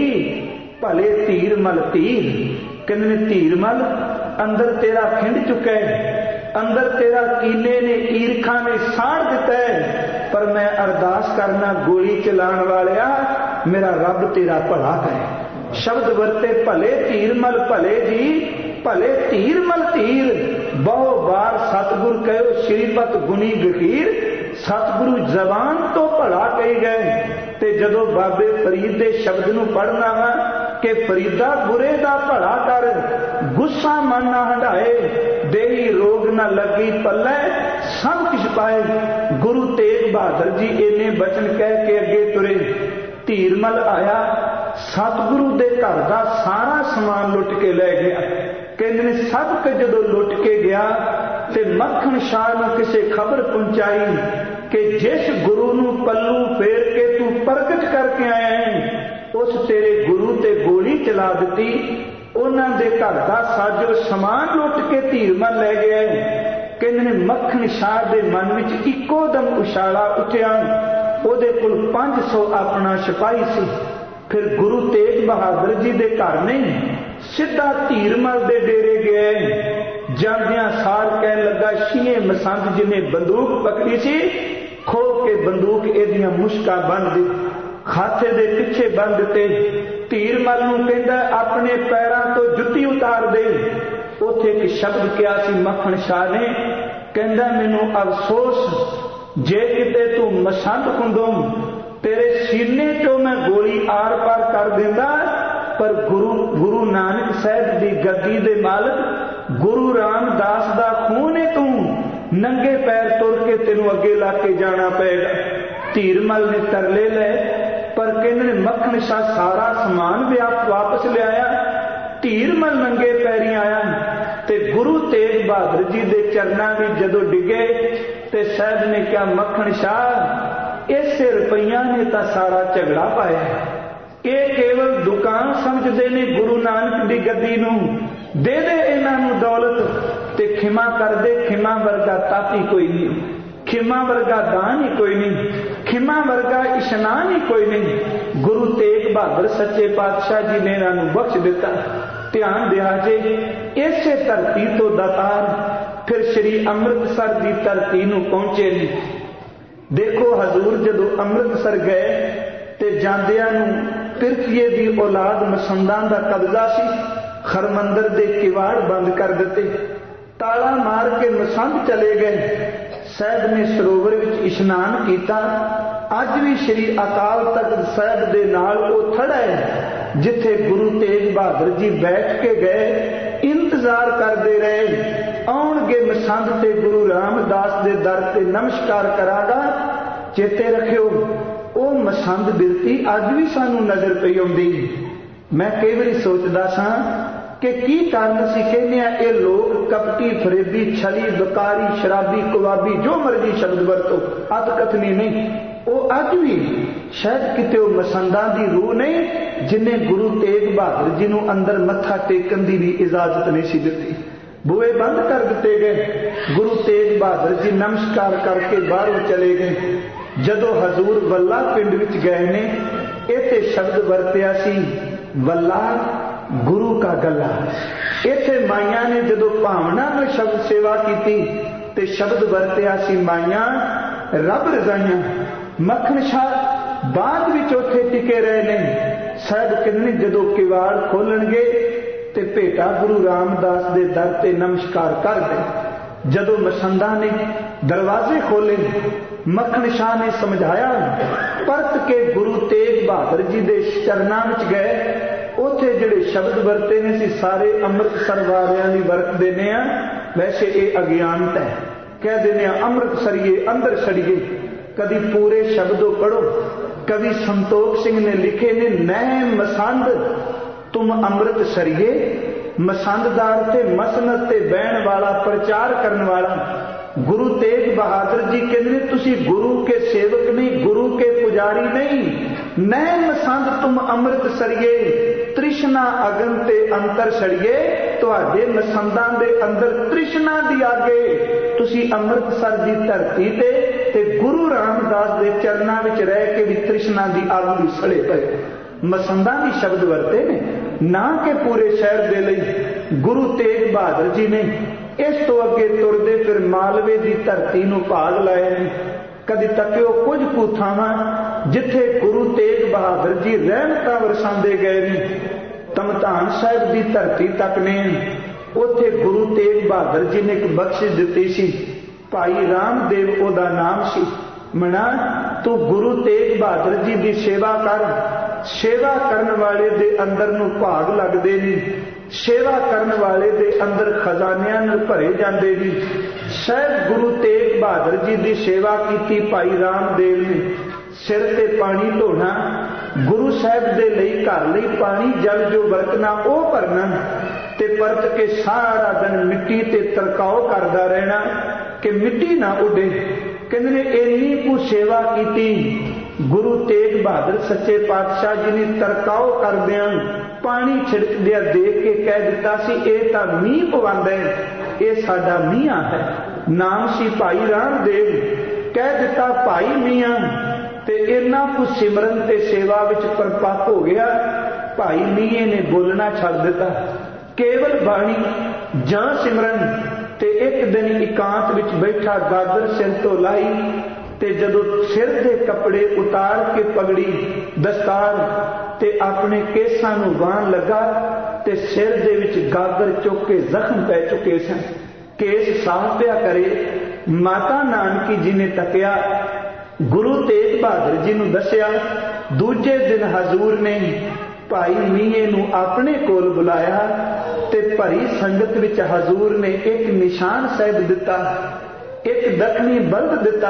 भले धीरमल धीर। कहंदे धीरमल अंदर तेरा खिंड चुका है, अंदर तेरा कीने ने ईरखा ने साड़ दिता है, पर मैं अरदास करना गोली चलाण वालिया मेरा रब तेरा भला करे। शब्द वरते भले धीरमल भले जी, भले धीरमल धीर। बहु बार सतगुरु कहो श्रीपत गुणी गहीर, सतगुरु जबान तो भला कही गए। ते जदों बाबे फरीद दे शब्द नूं पढ़ना वा कि फरीदा बुरे दा भला कर, गुस्सा मन ना हंडाए, देही रोग ना लगी पल्ले, सब कुछ पाए। गुरु तेग बहादुर जी इन्ने बचन कह के अगे तुरे। धीरमल आया, सतगुरु दे घर का सारा समान लुट के लै गया। कहते ने सब के जदों लुट के गया ते मक्खन शाह नूं किसे खबर पहुंचाई कि जिस गुरु नूं पल्लू फेर के तू प्रगट करके आया है उस तेरे गुरु ते गोली चला दी। उन्हां दे घर का साजो समान लुट के धीरमल लै गया है। कहते ने मक्खन शाह दे मन विच इक्को दम उछाला उठिया। उहदे कोल 500 अपना सिपाही सी। फिर गुरु तेग बहादुर जी दे घर नहीं सीधा धीरमल दे डेरे गए। जांदियां सार कह लगा शीए मसंद जिन्हें बंदूक पकड़ी सी खो के बंदूक एदियां मुश्कां बन दी, खाते दे पिछे बन दिते। धीरमल नूं कहंदा अपने पैरां तो जुत्ती उतार दे। उथे एक शब्द किया सी मक्खन शाह ने, कहंदा मैनूं अफसोस जे किते तू मसंद हुंदों तेरे सीने चो मैं गोली आर पार कर देंदा, पर गुरु नानक साहब दी गद्दी दे मालक गुरु रामदास दा खून है, तू नंगे पैर तुर के तेनू अगे ला के जाना पेगा। धीरमल ने तरले ले, पर कहने मक्खन शाह सारा समान वापस ले आया। धीरमल नंगे पैरी आया ते गुरु तेग बहादुर जी दे चरना भी जदों डिगे ते साहब ने कहा मक्खन शाह इसे रुपया ने तो सारा झगड़ा पाया। ये केवल दुकान समझते ने गुरु नानक की गद्दी नूं, दे दे इन्हां दौलत ते खिमा कर दे। खिमा वर्गा ताती कोई नहीं, खिमा वर्गा दान ही कोई नहीं, खिमा वर्गा इशनान ही कोई नहीं। गुरु तेग बहादुर सच्चे पातशाह जी ने इन्हां बख्श दिता। ध्यान दिया जे इसे धरती तो दातार फिर श्री अमृतसर की धरती नूं पहुंचे नहीं। देखो हजूर जदों अमृतसर गए ते जांदियां नूं पिरथीए दी औलाद मसंदां दा कब्जा सी। खरमंदर दे किवाड़ बंद कर दिते, ताला मार के मसंद चले गए। साहब ने सरोवर विच इशनान कीता। अज भी श्री अकाल तख्त साहब दे नाल ओह थड़ा है जिथे गुरु तेग बहादुर जी बैठ के गए, इंतजार करते रहे आउणगे मसंद ते गुरु रामदास दे दर ते नमस्कार करागा। चेते रखियो ओ मसंद बिरती अज भी सानू नजर पई आउंदी। मैं कई बारी सोचदा सा कि की कारण सी कहने ये लोग कपटी फरेबी छली बकारी शराबी कवाबी जो मर्जी शब्द वरतो अत कथनी नहीं, वो अज भी शायद किते मसंदा की रूह नहीं जिन्हें गुरु तेग बहादुर जी नूं अंदर मत्था टेकन की भी इजाजत नहीं सी दिती। बूहे बंद कर दिते गए। गुरु तेग बहादुर जी नमस्कार करके बाहरों चले गए। जदों हजूर वल्ला पिंड विच गए ने इत्थे शब्द वरतिया सी वल्ला गुरु का गला। इत्थे माइया ने जदों भावना में शब्द सेवा की ते शब्द वरतिया सी माइया रब रजाइयां। मक्खन शाह बाद विच उत्थे टिके रहे ने। साहब कहने जदों किवाड़ खोलणगे ते भेटा गुरु रामदास दे दर ते नमस्कार कर दे। जदों मसंदा ने दरवाजे खोले मक्खन शाह ने समझाया, परत के गुरु तेग बहादुर जी दे चरनां विच गए। उथे जिहड़े शब्द वरते ने सी सारे अमृतसर वालियां दी वरत देने आ। वैसे ये अज्ञानता है, कह देने अमृतसरीए अंदर छड़िए। कभी पूरे शब्दों पढ़ो। कवि संतोख सिंह ने लिखे ने नए मसंद तुम अमृत सरिए। मसंददार थे मसनद ते बहन वाला प्रचार करने वाला। गुरु तेग बहादुर जी कहते तुसी गुरु के सेवक नहीं, गुरु के पुजारी नहीं। नए मसंद तुम अमृत सरिए। तृष्णा अगन ते अंतर सड़िए। तुहाडे मसंदां दे अंदर तृष्णा दी आगे तुसी अमृतसर दी धरती ते गुरु रामदास दे चरनां विच रह के भी तृष्णा दी आग भी सड़े पए। मसंदां दी शब्द वरते ने ना कि पूरे शहर दे लई। गुरु तेग बहादुर जी ने इस तो अगे तुरदे फिर मालवे की धरती नूं भाग लाए ने। कदी तकियो कुछ कु थावां जिथे गुरु तेग बहादुर जी रहमतां वरसांदे गए ने। तमतान साहिब की धरती तक ने उथे गुरु तेग बहादुर जी ने एक बख्शिश दिती सी। भाई रामदेव ओदा नाम सी। मना तू गुरु तेग बहादुर जी की सेवा कर। सेवा करने वाले दे अंदर नूं भाग लगदे ने। सेवा करने वाले दे अंदर खजानियां नाल भरे जांदे ने। शायद गुरु तेग बहादुर जी की सेवा की भाई रामदेव ने। सिर ते पानी ढोना गुरु साहब दे लई घर लई पानी जल जो वरतना वो भरना ते परत के सारा दिन मिट्टी ते तरकाओ करदा रहना कि मिट्टी ना उडे। कहंदे ने इन्नी को सेवा की गुरु तेग बहादुर सच्चे पातशाह जी ने तरकाओ करदियां पानी छिड़कदिया देख के कह दिता सी ये तां मींह पवांदा है, ये साडा मियाँ है। नाम सी भाई रामदेव। कह दिता भाई मियाँ ते इन्ना कुछ सिमरन ते सेवा विच परपक्क हो गया। भाई मीए ने बोलना छड़ दिता, केवल बाणी जां सिमरन। ते एक दिन एकांत विच बैठा गागर सिर तो लाई ते जदों सिर दे कपड़े उतार के पगड़ी दस्तार ते अपने केसां नूं वाहन लगा ते सिर दे विच गागर चुक के जख्म पै चुके सन। केस साफ पिया करे। माता नानकी जी ने तकिया, गुरु तेग बहादुर जी नूं दस्सिया। दूजे दिन हजूर ने भाई मीए नूं अपने कोल बुलाया ते भरी संगत विच हजूर ने एक निशान साहिब दिता, एक दखनी बल्द दिता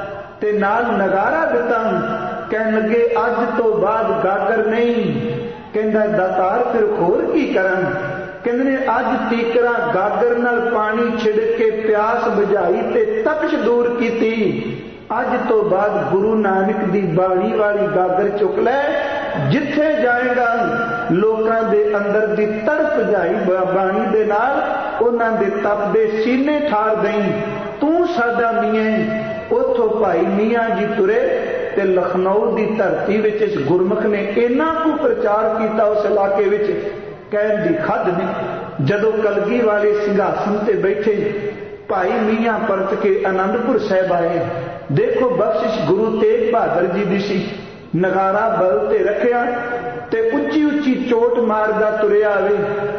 ते नाल नगारा दिता। कहन लगे अज तो बाद गागर नहीं। कहंदा दातार फिर होर की करां। कहंदे ने अज तीकरा गागर नाल पानी छिड़क के प्यास बुझाई ते तपश दूर कीती। अज तो बाद गुरु नानक दी बाणी वाली गागर चुक लै, जिथे जाएगा लोकां दे अंदर दी तड़प जाई बाणी दे नाल उन्हां दे तप दे सीने ठार दई। तू साडा मियां। उथों भाई मियाँ जी तुरे ते लखनऊ दी धरती विच इस गुरमुख ने इन्ना को प्रचार किया उस इलाके विच कहण दी खद नहीं। जदों कलगी वाले सिंघासन ते बैठे भाई मियाँ परत के आनंदपुर साहब आए। देखो बख्शिश गुरु तेग बहादुर जी दी सी। नगारा बल ते रखिया ते उच्ची उच्ची चोट मारदा तुरिया आवे,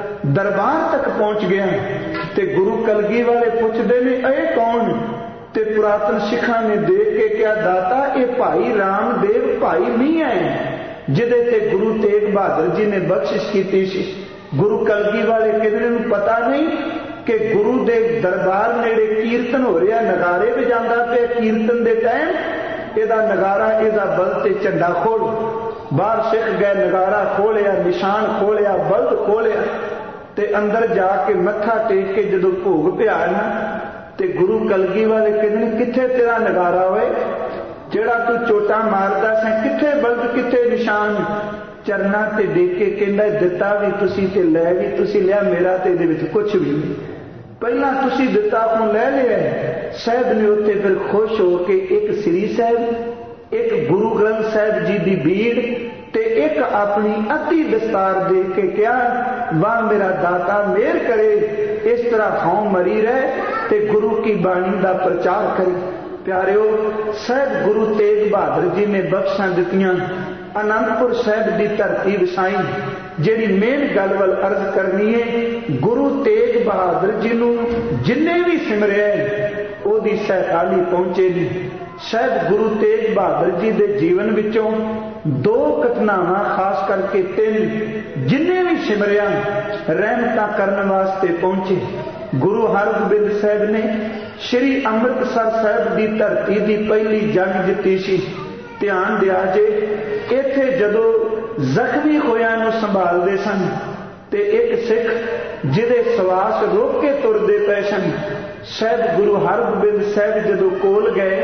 दरबार तक पहुंच गया। ते गुरु कलगी वाले पुछदे ने ए कौन? ते पुरातन सिखा ने देख के क्या दाता ये भाई रामदेव भाई मियाँ है जिदे ते गुरु तेग बहादुर जी ने बख्शिश की सी। गुरु कलगी वाले कहते पता नहीं कि गुरु दे दरबार नेड़े कीर्तन हो रहा, नगारे बजांदा पे कीर्तन दे टाइम एदा नगारा एदा बल ते झंडा खोल। बाहर सिख गए, नगारा खोलिया, निशान खोलिया, बल्द खोलिया ते अंदर जाके मत्था टेक के जदों भोग पिया ना ते गुरु कलगी वाले कहते किथे तेरा नगारा होए जेड़ा तू चोटा मारदा सा, किथे बल्द किथे निशान? चरना ते देख के कहंदा दिता भी तुसी ते लै भी तुसी लिया, मेरा ते इहदे विच कुछ भी नहीं। पहला तुसी दिता को लै लिया। साहब ने उत्थे फिर खुश हो के एक श्री साहब, एक गुरु ग्रंथ साहब जी दी बीड़ ते एक अपनी अति दस्तार दे के क्या वाह मेरा दाता मेहर करे, इस तरह खाओ मरी रहे ते गुरु की बाणी दा प्रचार करे। प्यारिओ साहब गुरु तेग बहादुर जी ने बख्शां दित्तियां। आनंदपुर साहब की धरती वसाई। जिहड़ी मेन गल वल अर्ज करनी है, गुरु तेग बहादुर जी नूं जिन्ने भी सिमरिया ओदी सहकाली पहुंचे नहीं। शायद गुरु तेग बहादुर जी के जीवन विचों दो घटनावां खास करके तीन जिन्ने भी सिमरिया रहमतां करन वास्ते पहुंचे। गुरु हरगोबिंद साहब ने श्री अमृतसर साहब की धरती की पहली जंग जिती सी। ध्यान दिया जे इत्थे जदों जख्मी होया नूं संभालदे सन ते एक सिख जिहदे सवास रोक के तुरदे पए सन, शायद गुरु हरगोबिंद साहब जदों कोल गए,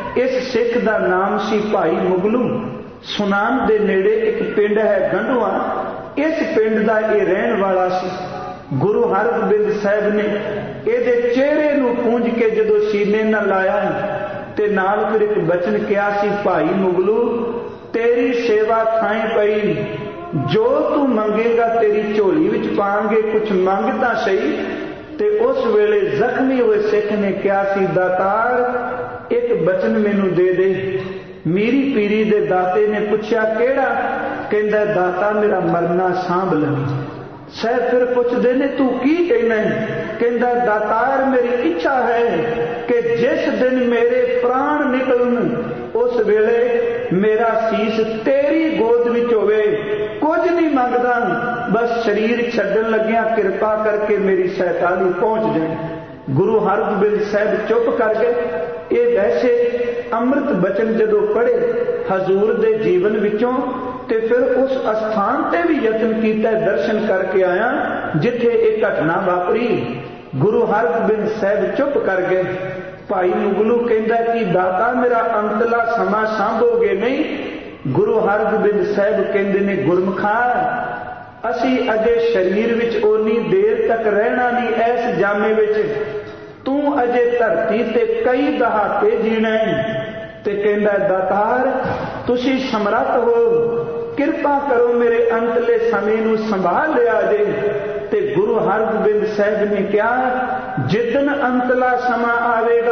इस सिख का नाम सी भाई मुगलू। सुनाम दे नेड़े एक पिंड है गंडुआ, इस पिंड का यह रहन वाला सी। गुरु हरगोबिंद साहब ने इहदे चेहरे नूं पूंज के जदों सीने न लाया ते नाल फिर एक बचन किया सी, भाई मुगलू तेरी सेवा थाई पई, जो तू मंगेगा तेरी झोली विच पांगे, कुछ मंगता सही। ते उस वेले जख्मी हुए सिख ने कहा सी, दातार एक बचन मैनू दे दे। मीरी पीरी दे दाते ने पूछा केड़ा? कहंदा दाता मेरा मरना सांभ लवी। साहब फिर पूछते ने तू की कहना है? कहंदा दातार मेरी इच्छा है कि जिस दिन मेरे प्राण निकलन उस वेले मेरा शीश तेरी गोद विच होवे, कुछ नहीं मंगदा, बस शरीर छड्डन लग्या कृपा करके मेरी सहकाली पहुंच जाए। गुरु हरगोबिंद साहब चुप कर गए। ये वैसे अमृत बचन जदों पढ़े हजूर दे जीवन विचों ਤੇ ਫਿਰ ਉਸ ਅਸਥਾਨ ਤੇ ਵੀ ਯਤਨ ਕੀਤਾ, ਦਰਸ਼ਨ ਕਰਕੇ ਆਇਆ ਜਿੱਥੇ ਇਹ ਘਟਨਾ ਵਾਪਰੀ। ਗੁਰੂ ਹਰਗੋਬਿੰਦ ਸਾਹਿਬ ਚੁੱਪ ਕਰ ਗਏ। ਭਾਈ ਮੁਗਲੂ ਕਹਿੰਦਾ ਕਿ ਦਾਤਾ ਮੇਰਾ ਅੰਤਲਾ ਸਮਾਂ ਸਾਂਭੋਗੇ ਨਹੀਂ? ਗੁਰੂ ਹਰਗੋਬਿੰਦ ਸਾਹਿਬ ਕਹਿੰਦੇ ਨੇ, ਗੁਰਮੁਖਾ ਅਸੀਂ ਅਜੇ ਸਰੀਰ ਵਿੱਚ ਓਨੀ ਦੇਰ ਤੱਕ ਰਹਿਣਾ ਨਹੀਂ ਇਸ ਜਾਮੇ ਵਿੱਚ, ਤੂੰ ਅਜੇ ਧਰਤੀ ਤੇ ਕਈ ਦਹਾਕੇ ਜੀਣਾ ਹੈ। ਤੇ ਕਹਿੰਦਾ ਦਾਤਾਰ ਤੁਸੀਂ ਸਮਰੱਥ ਹੋ, ਕਿਰਪਾ ਕਰੋ ਮੇਰੇ ਅੰਤਲੇ ਸਮੇਂ ਨੂੰ ਸੰਭਾਲ ਲਿਆ ਜੇ। ਤੇ ਗੁਰੂ ਹਰਗੋਬਿੰਦ ਸਾਹਿਬ ਨੇ ਕਿਹਾ ਜਿੱਦਣ ਅੰਤਲਾ ਸਮਾਂ ਆਵੇਗਾ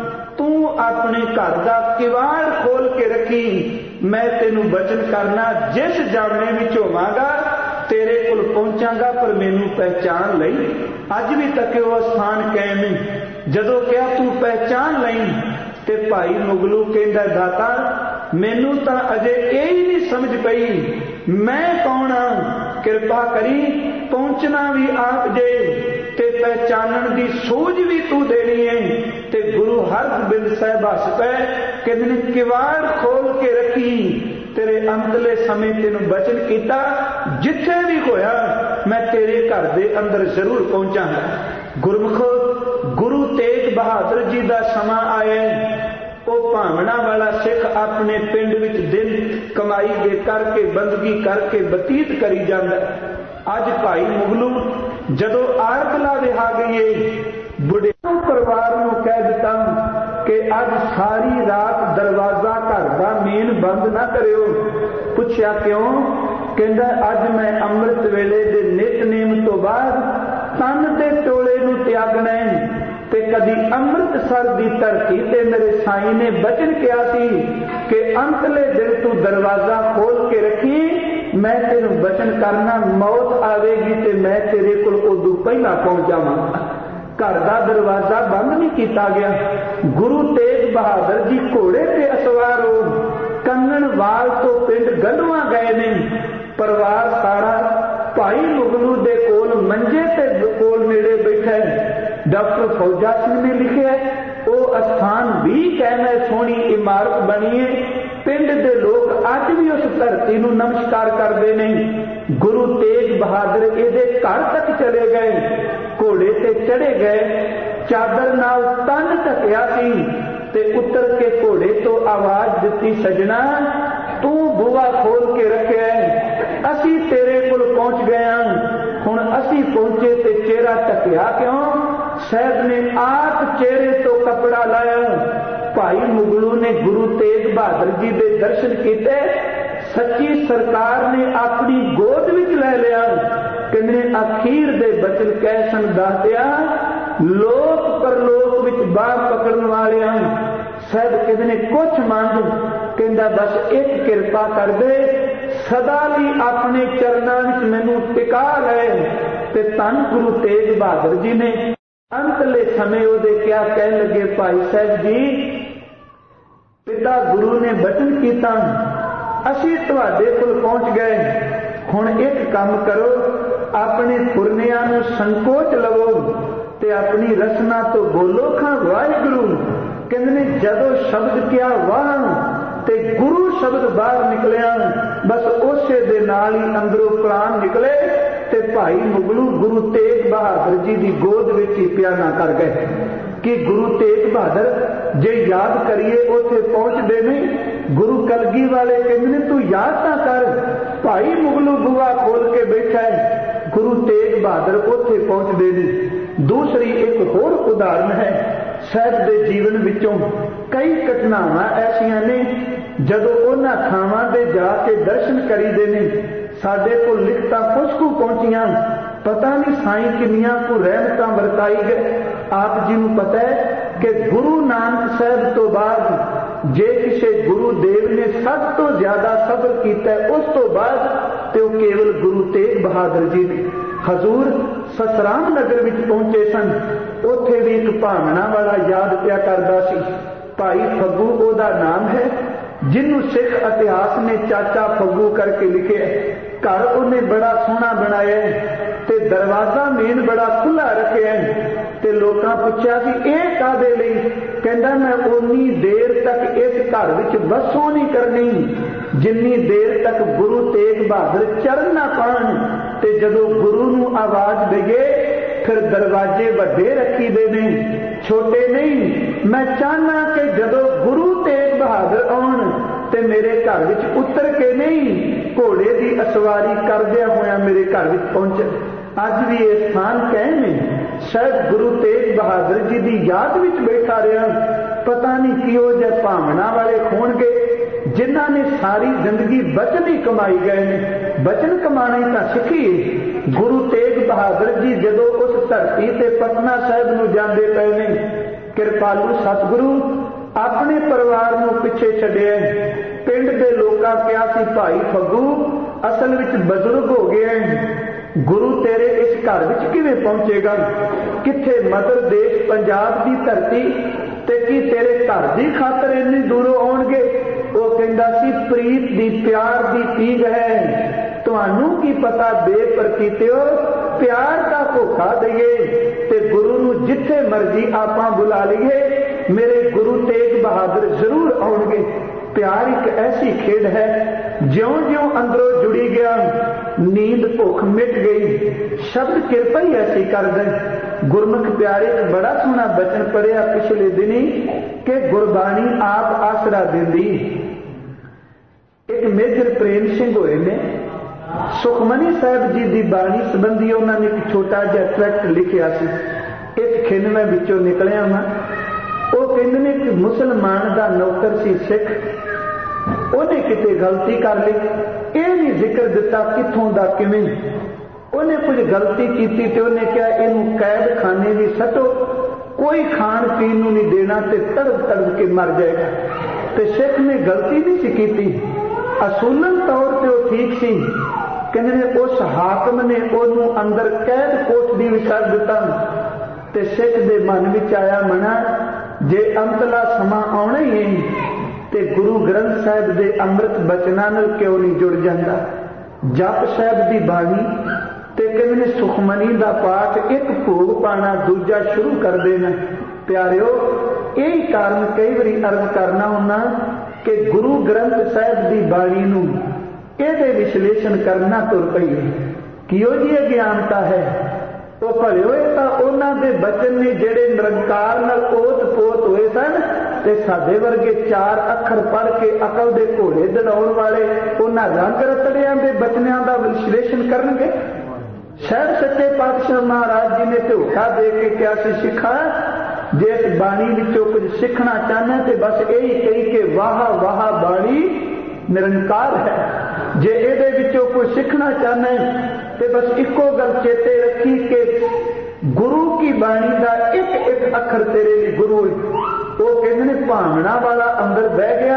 ਤੂੰ ਆਪਣੇ ਘਰ ਦਾ ਕਿਵਾੜ ਖੋਲ ਕੇ ਰੱਖੀ, ਮੈਂ ਤੈਨੂੰ ਬਚਨ ਕਰਨਾ ਜਿਸ ਜਾਮੇ ਵਿੱਚ ਹੋਵਾਂਗਾ ਤੇਰੇ ਕੋਲ ਪਹੁੰਚਾਂਗਾ, ਪਰ ਮੈਨੂੰ ਪਹਿਚਾਨ ਲਈ। ਅੱਜ ਵੀ ਤੱਕ ਉਹ ਸਥਾਨ ਕਾਇਮ ਹੈ। ਜਦੋਂ ਕਿਹਾ ਤੂੰ ਪਹਿਚਾਨ ਲਈ ਤੇ ਭਾਈ ਮੁਗਲੂ ਕਹਿੰਦਾ ਦਾਤਾ ਮੈਨੂੰ ਤਾਂ ਅਜੇ ਇਹ ਹੀ ਨਹੀਂ ਸਮਝ ਪਈ ਮੈਂ ਕੌਣ ਹਾਂ, ਕਿਰਪਾ ਕਰੀ ਪਹੁੰਚਣਾ ਵੀ ਆਪ ਜੇ ਤੇ ਪਹਿਚਾਨਣ ਦੀ ਸੂਝ ਵੀ ਤੂੰ ਦੇਣੀ ਹੈ। ਤੇ ਗੁਰੂ ਹਰਗੋਬਿੰਦ ਸਾਹਿਬ ਹੱਸ ਪਏ, ਕਹਿੰਦੇ ਨੇ ਕਿਵਾੜ ਖੋਲ ਕੇ ਰੱਖੀ, ਤੇਰੇ ਅੰਤਲੇ ਸਮੇਂ ਤੈਨੂੰ ਬਚਨ ਕੀਤਾ, ਜਿੱਥੇ ਵੀ ਹੋਇਆ ਮੈਂ ਤੇਰੇ ਘਰ ਦੇ ਅੰਦਰ ਜ਼ਰੂਰ ਪਹੁੰਚਾਂਗਾ। ਗੁਰਮੁਖੋ ਗੁਰੂ ਤੇਗ ਬਹਾਦਰ ਜੀ ਦਾ ਸਮਾਂ ਆਇਆ। ਉਹ ਭਾਵਨਾ ਵਾਲਾ ਸਿੱਖ ਆਪਣੇ ਪਿੰਡ ਵਿੱਚ ਦਿਨ ਕਮਾਈ ਦੇ ਕਰਕੇ ਬੰਦਗੀ ਕਰਕੇ ਬਤੀਤ ਕਰੀ ਜਾਂਦਾ। ਅੱਜ ਭਾਈ ਮੁਗਲੂ ਜਦੋਂ ਆਰਕਲਾ ਵਿਹਾ ਗਈ, ਬੁੱਢੇ ਪਰਿਵਾਰ ਨੂੰ ਕਹਿ ਦਿੱਤਾ ਕਿ ਅੱਜ ਸਾਰੀ ਰਾਤ ਦਰਵਾਜ਼ਾ ਘਰ ਦਾ ਮੇਨ ਬੰਦ ਨਾ ਕਰਿਓ। ਪੁੱਛਿਆ ਕਿਉਂ? ਕਹਿੰਦਾ ਅੱਜ ਮੈਂ ਅੰਮ੍ਰਿਤ ਵੇਲੇ ਦੇ ਨਿਤਨੇਮ ਤੋਂ ਬਾਅਦ ਤਨ ਤੇ ਟੋਲੇ ਨੂੰ ਤਿਆਗਣਾ ਹੈ। ਤੇ ਕਦੀ ਅੰਮ੍ਰਿਤਸਰ ਦੀ ਧਰਤੀ ਤੇ ਮੇਰੇ ਸਾਈਂ ਨੇ ਬਚਨ ਕਿਹਾ ਸੀ ਕਿ ਅੰਤਲੇ ਦਿਨ ਤੂੰ ਦਰਵਾਜ਼ਾ ਖੋਲ ਕੇ ਰੱਖੀ, ਮੈਂ ਤੈਨੂੰ ਬਚਨ ਕਰਨਾ ਮੌਤ ਆਵੇਗੀ ਤੇ ਮੈਂ ਤੇਰੇ ਕੋਲ ਉਦੋਂ ਪਹਿਲਾਂ ਪਹੁੰਚ ਜਾਵਾਂਗਾ। ਘਰ ਦਾ ਦਰਵਾਜ਼ਾ ਬੰਦ ਨਹੀਂ ਕੀਤਾ ਗਿਆ। ਗੁਰੂ ਤੇਗ ਬਹਾਦਰ ਜੀ ਘੋੜੇ ਤੇ ਅਸਵਾਰ ਹੋ ਕੰਗਣਵਾਲ ਤੋਂ ਪਿੰਡ ਗੰਢਵਾ ਗਏ ਨੇ। ਪਰਿਵਾਰ ਸਾਰਾ ਭਾਈ ਮੁਗਲੂ ਦੇ ਕੋਲ ਮੰਜੇ ਤੇ ਕੋਲ ਨੇੜੇ ਬੈਠਾ ਹੈ। ਡਾਕਟਰ ਫੌਜਾ ਸਿੰਘ ਨੇ ਲਿਖਿਆ ਉਹ ਅਸਥਾਨ ਵੀ ਕਹਿਣਾ ਸੋਹਣੀ ਇਮਾਰਤ ਬਣੀ ਹੈ। ਪਿੰਡ ਦੇ ਲੋਕ ਅੱਜ ਵੀ ਉਸ ਧਰਤੀ ਨੂੰ ਨਮਸਕਾਰ ਕਰਦੇ ਨੇ। ਗੁਰੂ ਤੇਗ ਬਹਾਦਰ ਇਹਦੇ ਘਰ ਤੱਕ ਚਲੇ ਗਏ, ਘੋੜੇ ਤੇ ਚੜੇ ਗਏ, ਚਾਦਰ ਨਾਲ ਤਨ ਢਕਿਆ ਸੀ ਤੇ ਉੱਤਰ ਕੇ ਘੋੜੇ ਤੋਂ ਆਵਾਜ਼ ਦਿੱਤੀ, ਸਜਣਾ ਤੂੰ ਬੂਹਾ ਖੋਲ ਕੇ ਰੱਖਿਆ, ਅਸੀਂ ਤੇਰੇ ਕੋਲ ਪਹੁੰਚ ਗਏ ਹਾਂ। ਹੁਣ ਅਸੀਂ ਪਹੁੰਚੇ ਤੇ ਚਿਹਰਾ ਢਕਿਆ ਕਿਉਂ? ਸਾਹਿਬ ਨੇ ਆਪ ਚਿਹਰੇ ਤੋਂ ਕੱਪੜਾ ਲਾਇਆ। ਭਾਈ ਮੁਗਲੂ ਨੇ ਗੁਰੂ ਤੇਗ ਬਹਾਦਰ ਜੀ ਦੇ ਦਰਸ਼ਨ ਕੀਤੇ। ਸੱਚੀ ਸਰਕਾਰ ਨੇ ਆਪਣੀ ਗੋਦ ਵਿੱਚ ਲੈ ਲਿਆ। ਕਹਿੰਦੇ ਅਖੀਰ ਦੇ ਬਚਨ ਕਹਿ ਸਨ ਦਾਤਿਆ ਲੋਕ ਪਰਲੋਕ ਵਿੱਚ ਬਾਹ ਪਕੜਨ ਵਾਲਿਆਂ। ਸਾਹਿਬ ਕਹਿੰਦੇ ਨੇ ਕੁਛ ਮੰਗ, ਕਹਿੰਦਾ ਬਸ ਇੱਕ ਕਿਰਪਾ ਕਰ ਦੇ, ਸਦਾ ਲਈ ਆਪਣੇ ਚਰਨਾਂ ਵਿੱਚ ਮੈਨੂੰ ਟਿਕਾ ਲੈ। ਤੇ ਧੰਨ ਗੁਰੂ ਤੇਗ ਬਹਾਦਰ ਜੀ ਨੇ ਅੰਤਲੇ ਸਮੇਂ ਉਹਦੇ ਕਿਆ ਕਹਿਣ ਲੱਗੇ, ਭਾਈ ਸਾਹਿਬ ਜੀ ਪਿਤਾ ਗੁਰੂ ਨੇ ਬਚਨ ਕੀਤਾ, ਅਸੀਂ ਤੁਹਾਡੇ ਕੋਲ ਪਹੁੰਚ ਗਏ। ਹੁਣ ਇੱਕ ਕੰਮ ਕਰੋ, ਆਪਣੇ ਫੁਰਨਿਆਂ ਨੂੰ ਸੰਕੋਚ ਲਵੋ ਤੇ ਆਪਣੀ ਰਸਨਾ ਤੋਂ ਬੋਲੋ ਖਾਂ ਵਾਹਿਗੁਰੂ। ਕਹਿੰਦੇ ਨੇ ਜਦੋਂ ਸ਼ਬਦ ਕਿਹਾ ਵਾਹ ਤੇ ਗੁਰੂ ਸ਼ਬਦ ਬਾਹਰ ਨਿਕਲਿਆ, ਬਸ ਉਸੇ ਦੇ ਨਾਲ ਹੀ ਅੰਦਰੋਂ ਪ੍ਰਾਣ ਨਿਕਲੇ ਤੇ ਭਾਈ ਮੁਗਲੂ ਗੁਰੂ ਤੇਗ ਬਹਾਦਰ ਜੀ ਦੀ ਗੋਦ ਵਿੱਚ ਹੀ ਪਿਆਨਾ ਕਰ ਗਏ। ਕਿ ਗੁਰੂ ਤੇਗ ਬਹਾਦਰ ਜੇ ਯਾਦ ਕਰੀਏ ਉੱਥੇ ਪਹੁੰਚਦੇ ਨਹੀਂ। ਗੁਰੂ ਕਲਗੀ ਵਾਲੇ ਕਹਿੰਦੇ ਨੇ ਤੂੰ ਯਾਦ ਤਾਂ ਕਰ, ਭਾਈ ਮੁਗਲੂ ਬੂਹਾ ਖੋਲ ਕੇ ਬੈਠਾ ਹੈ, ਗੁਰੂ ਤੇਗ ਬਹਾਦਰ ਉੱਥੇ ਪਹੁੰਚਦੇ ਨੇ। ਦੂਸਰੀ ਇੱਕ ਹੋਰ ਉਦਾਹਰਨ ਹੈ ਸਾਹਿਬ ਦੇ ਜੀਵਨ ਵਿੱਚੋਂ। ਕਈ ਘਟਨਾਵਾਂ ਐਸੀਆਂ ਨੇ ਜਦੋਂ ਉਹਨਾਂ ਥਾਵਾਂ ਤੇ ਜਾ ਕੇ ਦਰਸ਼ਨ ਕਰੀਦੇ ਨੇ। ਸਾਡੇ ਕੋਲ ਲਿਖਤਾਂ ਕੁਝ ਕੁ ਪਹੁੰਚੀਆਂ, ਪਤਾ ਨਹੀਂ ਸਾਈਂ ਕਿੰਨੀਆਂ ਕੁ ਰਹਿਮਤਾਂ ਵਰਤਾਈ ਗਏ। ਆਪ ਜੀ ਨੂੰ ਪਤਾ ਹੈ ਕਿ ਗੁਰੂ ਨਾਨਕ ਸਾਹਿਬ ਤੋਂ ਬਾਅਦ ਜੇ ਕਿਸੇ ਗੁਰੂ ਦੇਵ ਨੇ ਸਭ ਤੋਂ ਜ਼ਿਆਦਾ ਸਬਰ ਕੀਤਾ ਉਸ ਤੋਂ ਬਾਅਦ ਤੇ ਉਹ ਕੇਵਲ ਗੁਰੂ ਤੇਗ ਬਹਾਦਰ ਜੀ ਨੇ। ਹਜ਼ੂਰ ਸਸਰਾਮ ਨਗਰ ਵਿੱਚ ਪਹੁੰਚੇ ਸਨ। ਉੱਥੇ ਵੀ ਇੱਕ ਭਾਵਨਾ ਵਾਲਾ ਯਾਦ ਪਿਆ ਕਰਦਾ ਸੀ। ਭਾਈ ਫੱਗੂ ਉਹਦਾ ਨਾਮ ਹੈ, ਜਿਹਨੂੰ ਸਿੱਖ ਇਤਿਹਾਸ ਨੇ ਚਾਚਾ ਫੱਗੂ ਕਰਕੇ ਲਿਖਿਆ। ਘਰ ਉਹਨੇ ਬੜਾ ਸੋਹਣਾ ਬਣਾਇਆ ਤੇ ਦਰਵਾਜ਼ਾ ਮੇਨ ਬੜਾ ਖੁੱਲਾ ਰੱਖਿਆ ਤੇ ਲੋਕਾਂ ਪੁੱਛਿਆ ਸੀ ਇਹ ਕਾਹਦੇ ਲਈ? ਕਹਿੰਦਾ ਮੈਂ ਉਨੀ ਦੇਰ ਤੱਕ ਇਸ ਘਰ ਵਿੱਚ ਵਸੋਂ ਨਹੀਂ ਕਰਨੀ जिन्नी देर तक गुरु तेग बहादुर चढ़ ना पान ते जदों गुरु नूं आवाज देगे फिर दरवाजे वड्डे रखी दे ने छोटे नहीं। मैं चाहना कि जदों गुरु तेग बहादुर आउण ते मेरे घर विच उतर के नहीं घोड़े की असवारी करदिया होया मेरे घर विच पहुंचण। अज भी ये स्थान कहने शायद गुरु तेग बहादुर जी की याद विच बैठा रहा। पता नहीं किहो जिहे भावना वाले होणगे जिन्हां ने सारी जिंदगी बचन ही कमाई गए ने। बचन कमाने तां सिखी। गुरु तेग बहादुर जी जदों उस धरती ते पटना साहिब नूं जांदे पए ने, किरपालू सतगुरु अपने परिवार नूं पिछे छड्डिया। पिंड दे लोकां कहा सी भाई फग्गू असल विच बजुर्ग हो गए, गुरु तेरे इस घर विच किवें पहुंचेगा? किथे मदर देश पंजाब की धरती ते की तेरे घर की खातर इन्नी दूरों आउणगे? वो कहंदा सी प्रीत दी प्यार दी पीग है, तुहानू की पता बेप्रकीतिओ प्यार का धोखा दईए ते गुरु नूं जिथे मर्जी आपां बुला लईए, मेरे गुरु तेग बहादुर जरूर आउणगे। प्यार एक ऐसी खेड है, ज्यों ज्यों अंदरों जुड़ी गया नींद भुख मिट गई। शब्द किरपा ही ऐसी कर दे। गुरमुख प्यारे एक बड़ा सोहना बचन पढ़िया पिछले दिनी कि गुरबाणी आप आसरा देंदी। एक मेजर प्रेम सिंह होए ने सुखमनी साहब जी की बाणी संबंधी उन्होंने एक छोटा जिहा ट्रैक्ट लिखिया सी। एक खिन मैं विचों निकलिया वा। वो कहते ने कि मुसलमान का नौकर सी सिख, उन्हें किते गलती कर ली, ये नहीं जिक्र दिता कित्थों दा किवें। उन्हें कुछ गलती की तो उन्हें क्या इनू कैद खाने भी सटो, कोई खाण पीन नूं नहीं देना ते तड़प तड़प के मर जाएगा। ते सिख ने गलती नहीं सी कीती, असूलन तौर पर वो ठीक सी। कहते ने उस हाकम ने उन्होंने अंदर कैद कोठड़ी विच कर दिता ते सिख दे मन विच आया मना जे अंतला समा आउणा ही है ते गुरु ग्रंथ साहिब दे अमृत बचनां नाल क्यों नहीं जुड़ जांदा। जप साहिब दी बाणी ते कहंदे ने सुखमनी दा पाठ एक भोग पाना दूजा शुरू कर देना। प्यारिओ यही कारण कई बारी अर्ज करना हुन्ना कि गुरु ग्रंथ साहिब दी बाणी नूं इहदे विश्लेषण करना तुर पईए। किहो जी अज्ञानता है? तो भलिओ तां उन्हां दे बचन ने जिहड़े निरंकार नाल ओत पोत होए सन ते साडे वर्गे चार अखर पढ़ के अकल दे घोड़े दड़ाउण वाले उन्हां रंग रतड़ियां दे बचनियां दा विश्लेषण करनगे। शायद सच्चे पातशाह महाराज जी ने धोखा दे के क्या सी सिखा, जे इस बाणी विचों कुछ सीखना चाहना ते बस यही कही कि वाह वाह बाणी निरंकार है। जे इहदे विचों कोई सीखना चाहना है ते बस इको गल चेते रखी कि गुरु की बाणी का एक एक अखर तेरे लिए गुरु है। वो कहते ने भावना वाला अंदर बह गया।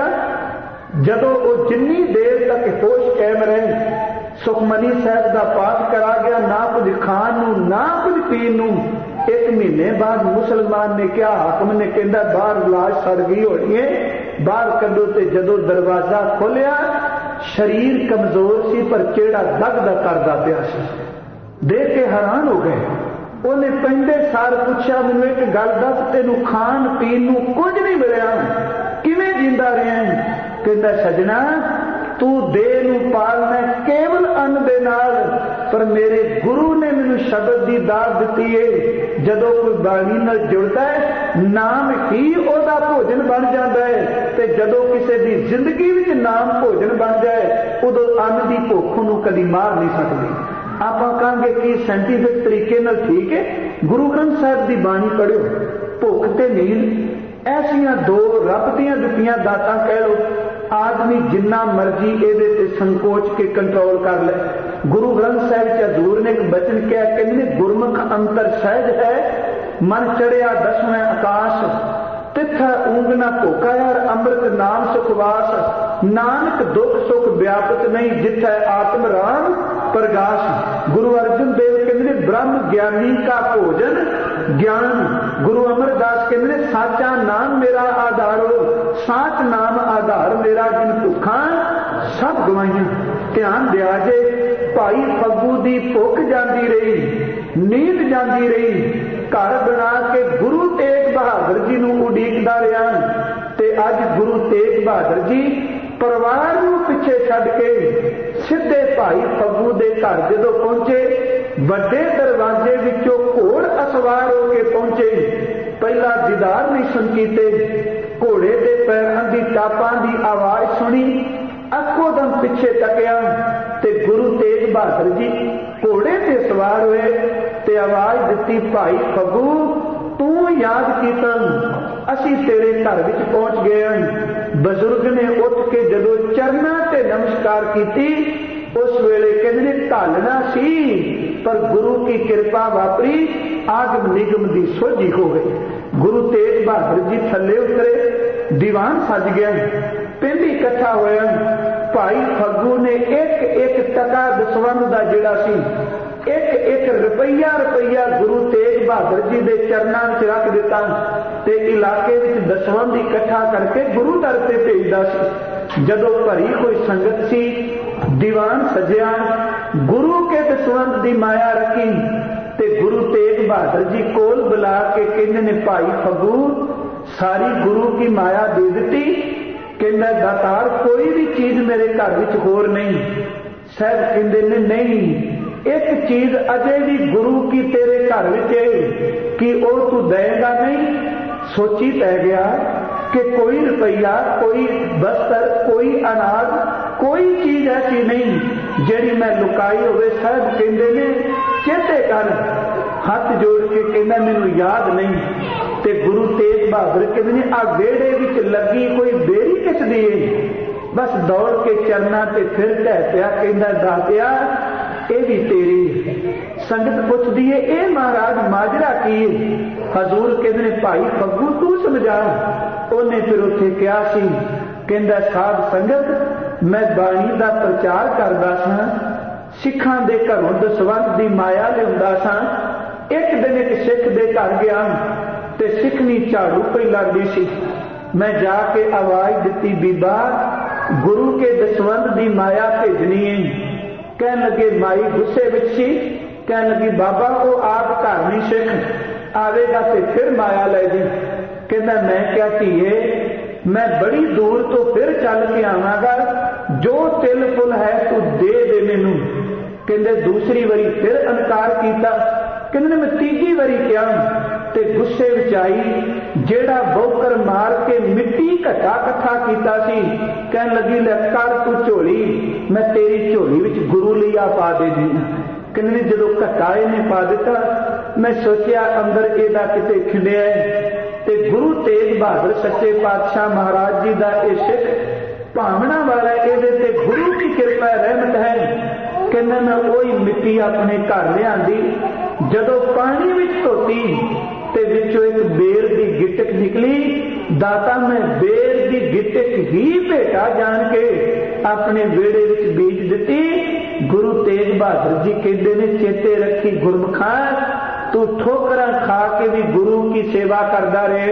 जदों वो जिन्नी देर तक होश कायम रहे, सुखमनी साहब का पाठ करा गया, ना कुछ खान नूं ना कुछ पीन नूं। एक महीने बाद मुसलमान ने क्या हाकम ने कहता बाहर लाश सड़ गई होनी है, बाहर कदों ते जदों दरवाजा खोलिया शरीर कमजोर सी पर चेहरा दगदा करदा पिया सी। देख के हैरान हो गए। उन्हें पेंदे सार पूछा मैनूं एक गल दस, तैनूं खान पीन नूं कुछ नहीं मिलिया, किवें जींदा रहा? कहंदा सजना तू देह नूं पालना केवल अन्न दे नाल, पर मेरे गुरु ने मैनूं शब्द की दात दिती है। जदों कोई बाणी नाल जुड़दा है नाम ही ओदा भोजन बन जाता है, ते जदों किसी की जिंदगी विच नाम भोजन बन जाए उदों अन्न की भुख नूं कदी मार नहीं सकदी। आपां कहांगे कि साइंटिफिक तरीके नाल ठीक है, गुरु ग्रंथ साहिब की बाणी पढ़िओ। भुख ते नींद ऐसियां दो रब दीआं दित्तियां दातां कह लो। आदमी जिन्ना मर्जी इहदे ते संकोच के कंट्रोल कर ले। गुरु ग्रंथ साहिब च हजूर ने एक बचन कहा, कहंदे गुरमुख अंतर सहज है, मन चढ़िया दसवें आकाश, तिथा ऊंग न भोखा यार अमृत नाम सुखवास, नानक दुख सुख व्यापत नहीं जिथा आत्म राम प्रगाश। गुरु अर्जुन देव कहते ब्रह्म ज्ञानी का भोजन ज्ञान। गुरु अमरदास कहते साचा नाम मेरा आधारो, साच नाम आधार मेरा जिन भुखा सब गवाइया। ध्यान दिया जे भाई फग्गू दी भुख जाती रही, नींद जाती रही, घर बना के गुरु तेग बहादुर जी नूं उडीकदा रहा। ते अज गुरु तेग बहादुर जी परिवार नूं पिछे छड्ड के सीधे भाई फग्गू दे घर जदों पहुंचे, वड्डे दरवाजे विचों घोड़ असवार होके पहुंचे। पहला दीदार नहीं सुन कीते, घोड़े दे पैरां दी टापां दी आवाज सुनी, अखों दम पिछे तकिया ते गुरु तेग बहादुर जी घोड़े ते सवार हुए ते आवाज दिती, भाई फग्गू तू याद कीता, असी तेरे घर विच पहुंच गए हैं। बजुर्ग ने उठ के जदों चरनां ते नमस्कार कीती, उस वेले कहंदे ढालना सी पर गुरु की कृपा वापरी, आगम निगम दी सोझी हो गई। गुरु तेग बहादुर जी थले उतरे, दीवान सज गया, पिंड इकट्ठा होया। भाई फग्गू ने एक एक टका दसवंध दा जिहड़ा सी, एक एक रुपया गुरु तेग बहादुर जी के चरणों में रख दिता ते इलाके में दसवंध इकट्ठा करके गुरु दर से भेजदा सी। जदों भरी कोई संगत सी, दीवान सजिया, गुरु के दसवंध की माया रखी ते गुरु तेग बहादुर जी कोल बुला के कहंदे ने, भाई फग्गू सारी गुरु की माया दे दी। कहंदा दातार कोई भी चीज मेरे घर विच होर नहीं। साहब कहंदे ने नहीं, एक चीज अजे भी गुरु की तेरे घर विच है कि वो तू देगा नहीं। सोची पै गया कि कोई रुपया, कोई बस्तर, कोई अनाज, कोई चीज ऐसी नहीं जिहड़ी मैं लुकाई होवे। साहब कहंदे ने चेते कर, हाथ जोड़ के कहंदा मैनूं याद नहीं। ते गुरु तेग बहादुर कहंदे ने आ वेड़े विच लगी कोई बेरी किस दी है। बस दौड़ के चरना ते फिर ढह पिया, कहंदा दातिया ये भी तेरी। संगत पुछदी है ये महाराज माजरा की है। हजूर कहंदे ने भाई फग्गू तू समझा। उन्हें फिर उत्थे कहा सी, कहंदा साध संगत मैं बाणी दा प्रचार करदा सां, सिखां दे घरों दसवंध दी माया लिआउंदा सां। एक दिन एक सिख दे घर गया ते सिखनी झाड़ू पई लगदी सी। मैं जाके आवाज दिती, बीबा गुरु के दसवंध दी माया भेजनी है। कहन लगे माई गुस्से विच सी, कहन लगी बाबा वो आप घर नहीं सिख आवेगा ते फिर माया लै जी। कहंदा मैं क्या धीए मैं बड़ी दूर तो फिर चल के आवांगा, जो तिल फुल है तू दे मैनू। कहंदे दूसरी बारी फिर इनकार कीता। कहंदे मैं तीजी बारी क्या ते गुस्से विच आई, जेड़ा बौकर मार के मिट्टी घटा कट्ठा कीता सी, कहन लगी ले कर तू झोली, मैं तेरी झोली विच गुरु लिया पा दे दी। कहंदे जदों घटा इहने पा दिता, मैं सोचिया अंदर एदा किते खिंडिया ते गुरु तेग बहादुर सच्चे पातशाह महाराज जी दा ये सिख भावना वाला, इहदे ते गुरु की कृपा रहमत है। कहंदा मैं वही मिट्टी अपने घर लिआंदी, जदों पानी विच धोती ते विचों एक बेर दी गिटक निकली। दाता मैं बेर दी गिटक ही भेटा जान के अपने वेड़े विच बीज दिती। गुरु तेग बहादुर जी कहते ने चेते रखी गुरमुखा, तू ठोकरां खा के भी गुरु की सेवा करदा रहे,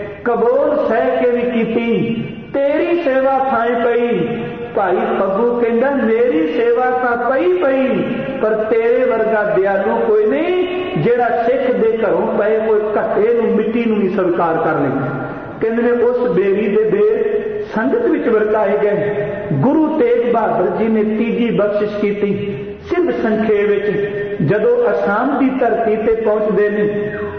कबोल सह के भी कीती, तेरी सेवा थाई पई। भाई फग्गू कहंदा मेरी सेवा तां पई पर तेरे वर्गा दयालु कोई नहीं जेड़ा सिख दे घरों पए कोई घट्टे नूं मिट्टी नूं नहीं स्वीकार कर ले। कहंदे ने उस बेरी दे बेर संगत विच वरताए गए। गुरु तेग बहादुर जी ने तीजी बख्शिश कीती। सिंध संखे विच जदों असम की धरती ते पहुंचदे ने,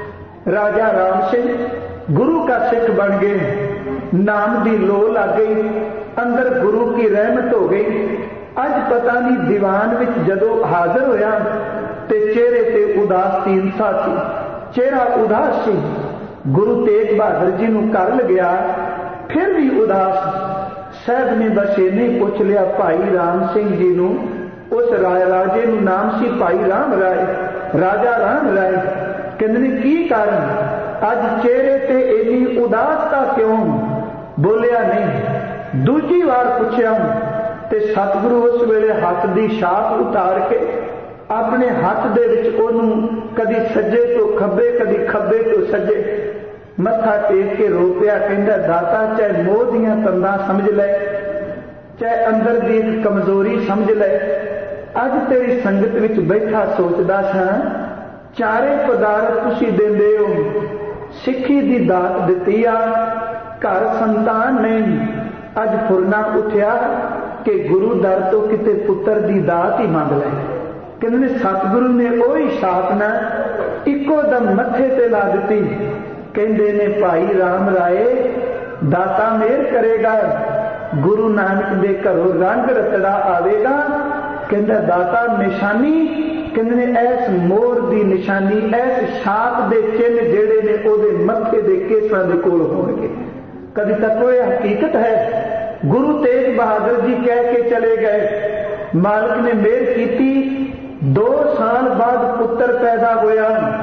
राजा राम सिंह गुरु का सिख बन गए। नाम की लो लग गई, अंदर गुरु की रहमत हो गई। अज पता नहीं दीवान विच जदों हाजिर होया ते चेहरे ते उदासीनता सी, चेहरा उदास सी। गुरु तेग बहादुर जी नूं कर लग्या फिर भी उदास। साहब ने बस इन्ने पुछ लिया भाई राम सिंह जी नूं, उस राजे नूं नाम सी भाई राम राय, राजा राम राय। कहंदे ने की कारण अज चेहरे ते इन्नी उदासता क्यों? बोलिया नहीं। दूजी बार पूछया ते सतगुरु उस वेले हाथ दी छाप उतार के अपने हाथ दे विच ओनूं कदी सज्जे तो खब्बे कदी खब्बे तो सज्जे मत्था टेक के रोपिया। कहंदा दाता चाहे मोह दियां तंदां समझ लै, चाहे अंदर दी एक कमजोरी समझ लै। अज तेरी संगत विच बैठा सोचदा सां चारे पदार्थ तुसीं देंदे हो, सिੱਖੀ दी दात दित्ती आ, घर संतान नहीं, अज फुरना उठिया कि गुरु दर तो किते पुत्र की दात ही मंग लै। कहते सतगुरु ने वही साधना इको दम मथे ते ला दी। कहते ने भाई राम राय दाता मेहर करेगा, गुरु नानक दे घरों रंग रतड़ा आवेगा। कहता दाता निशानी, कहते ऐस मोर की निशानी, ऐस छाप के चिन्ह जेड़े ने ओदे मथे के केसां दे कोल होणगे। कभी तक वो हकीकत है। गुरु तेग बहादुर जी कह के चले गए। मालिक ने मेहर की, 2 साल बाद पुत्र पैदा होया,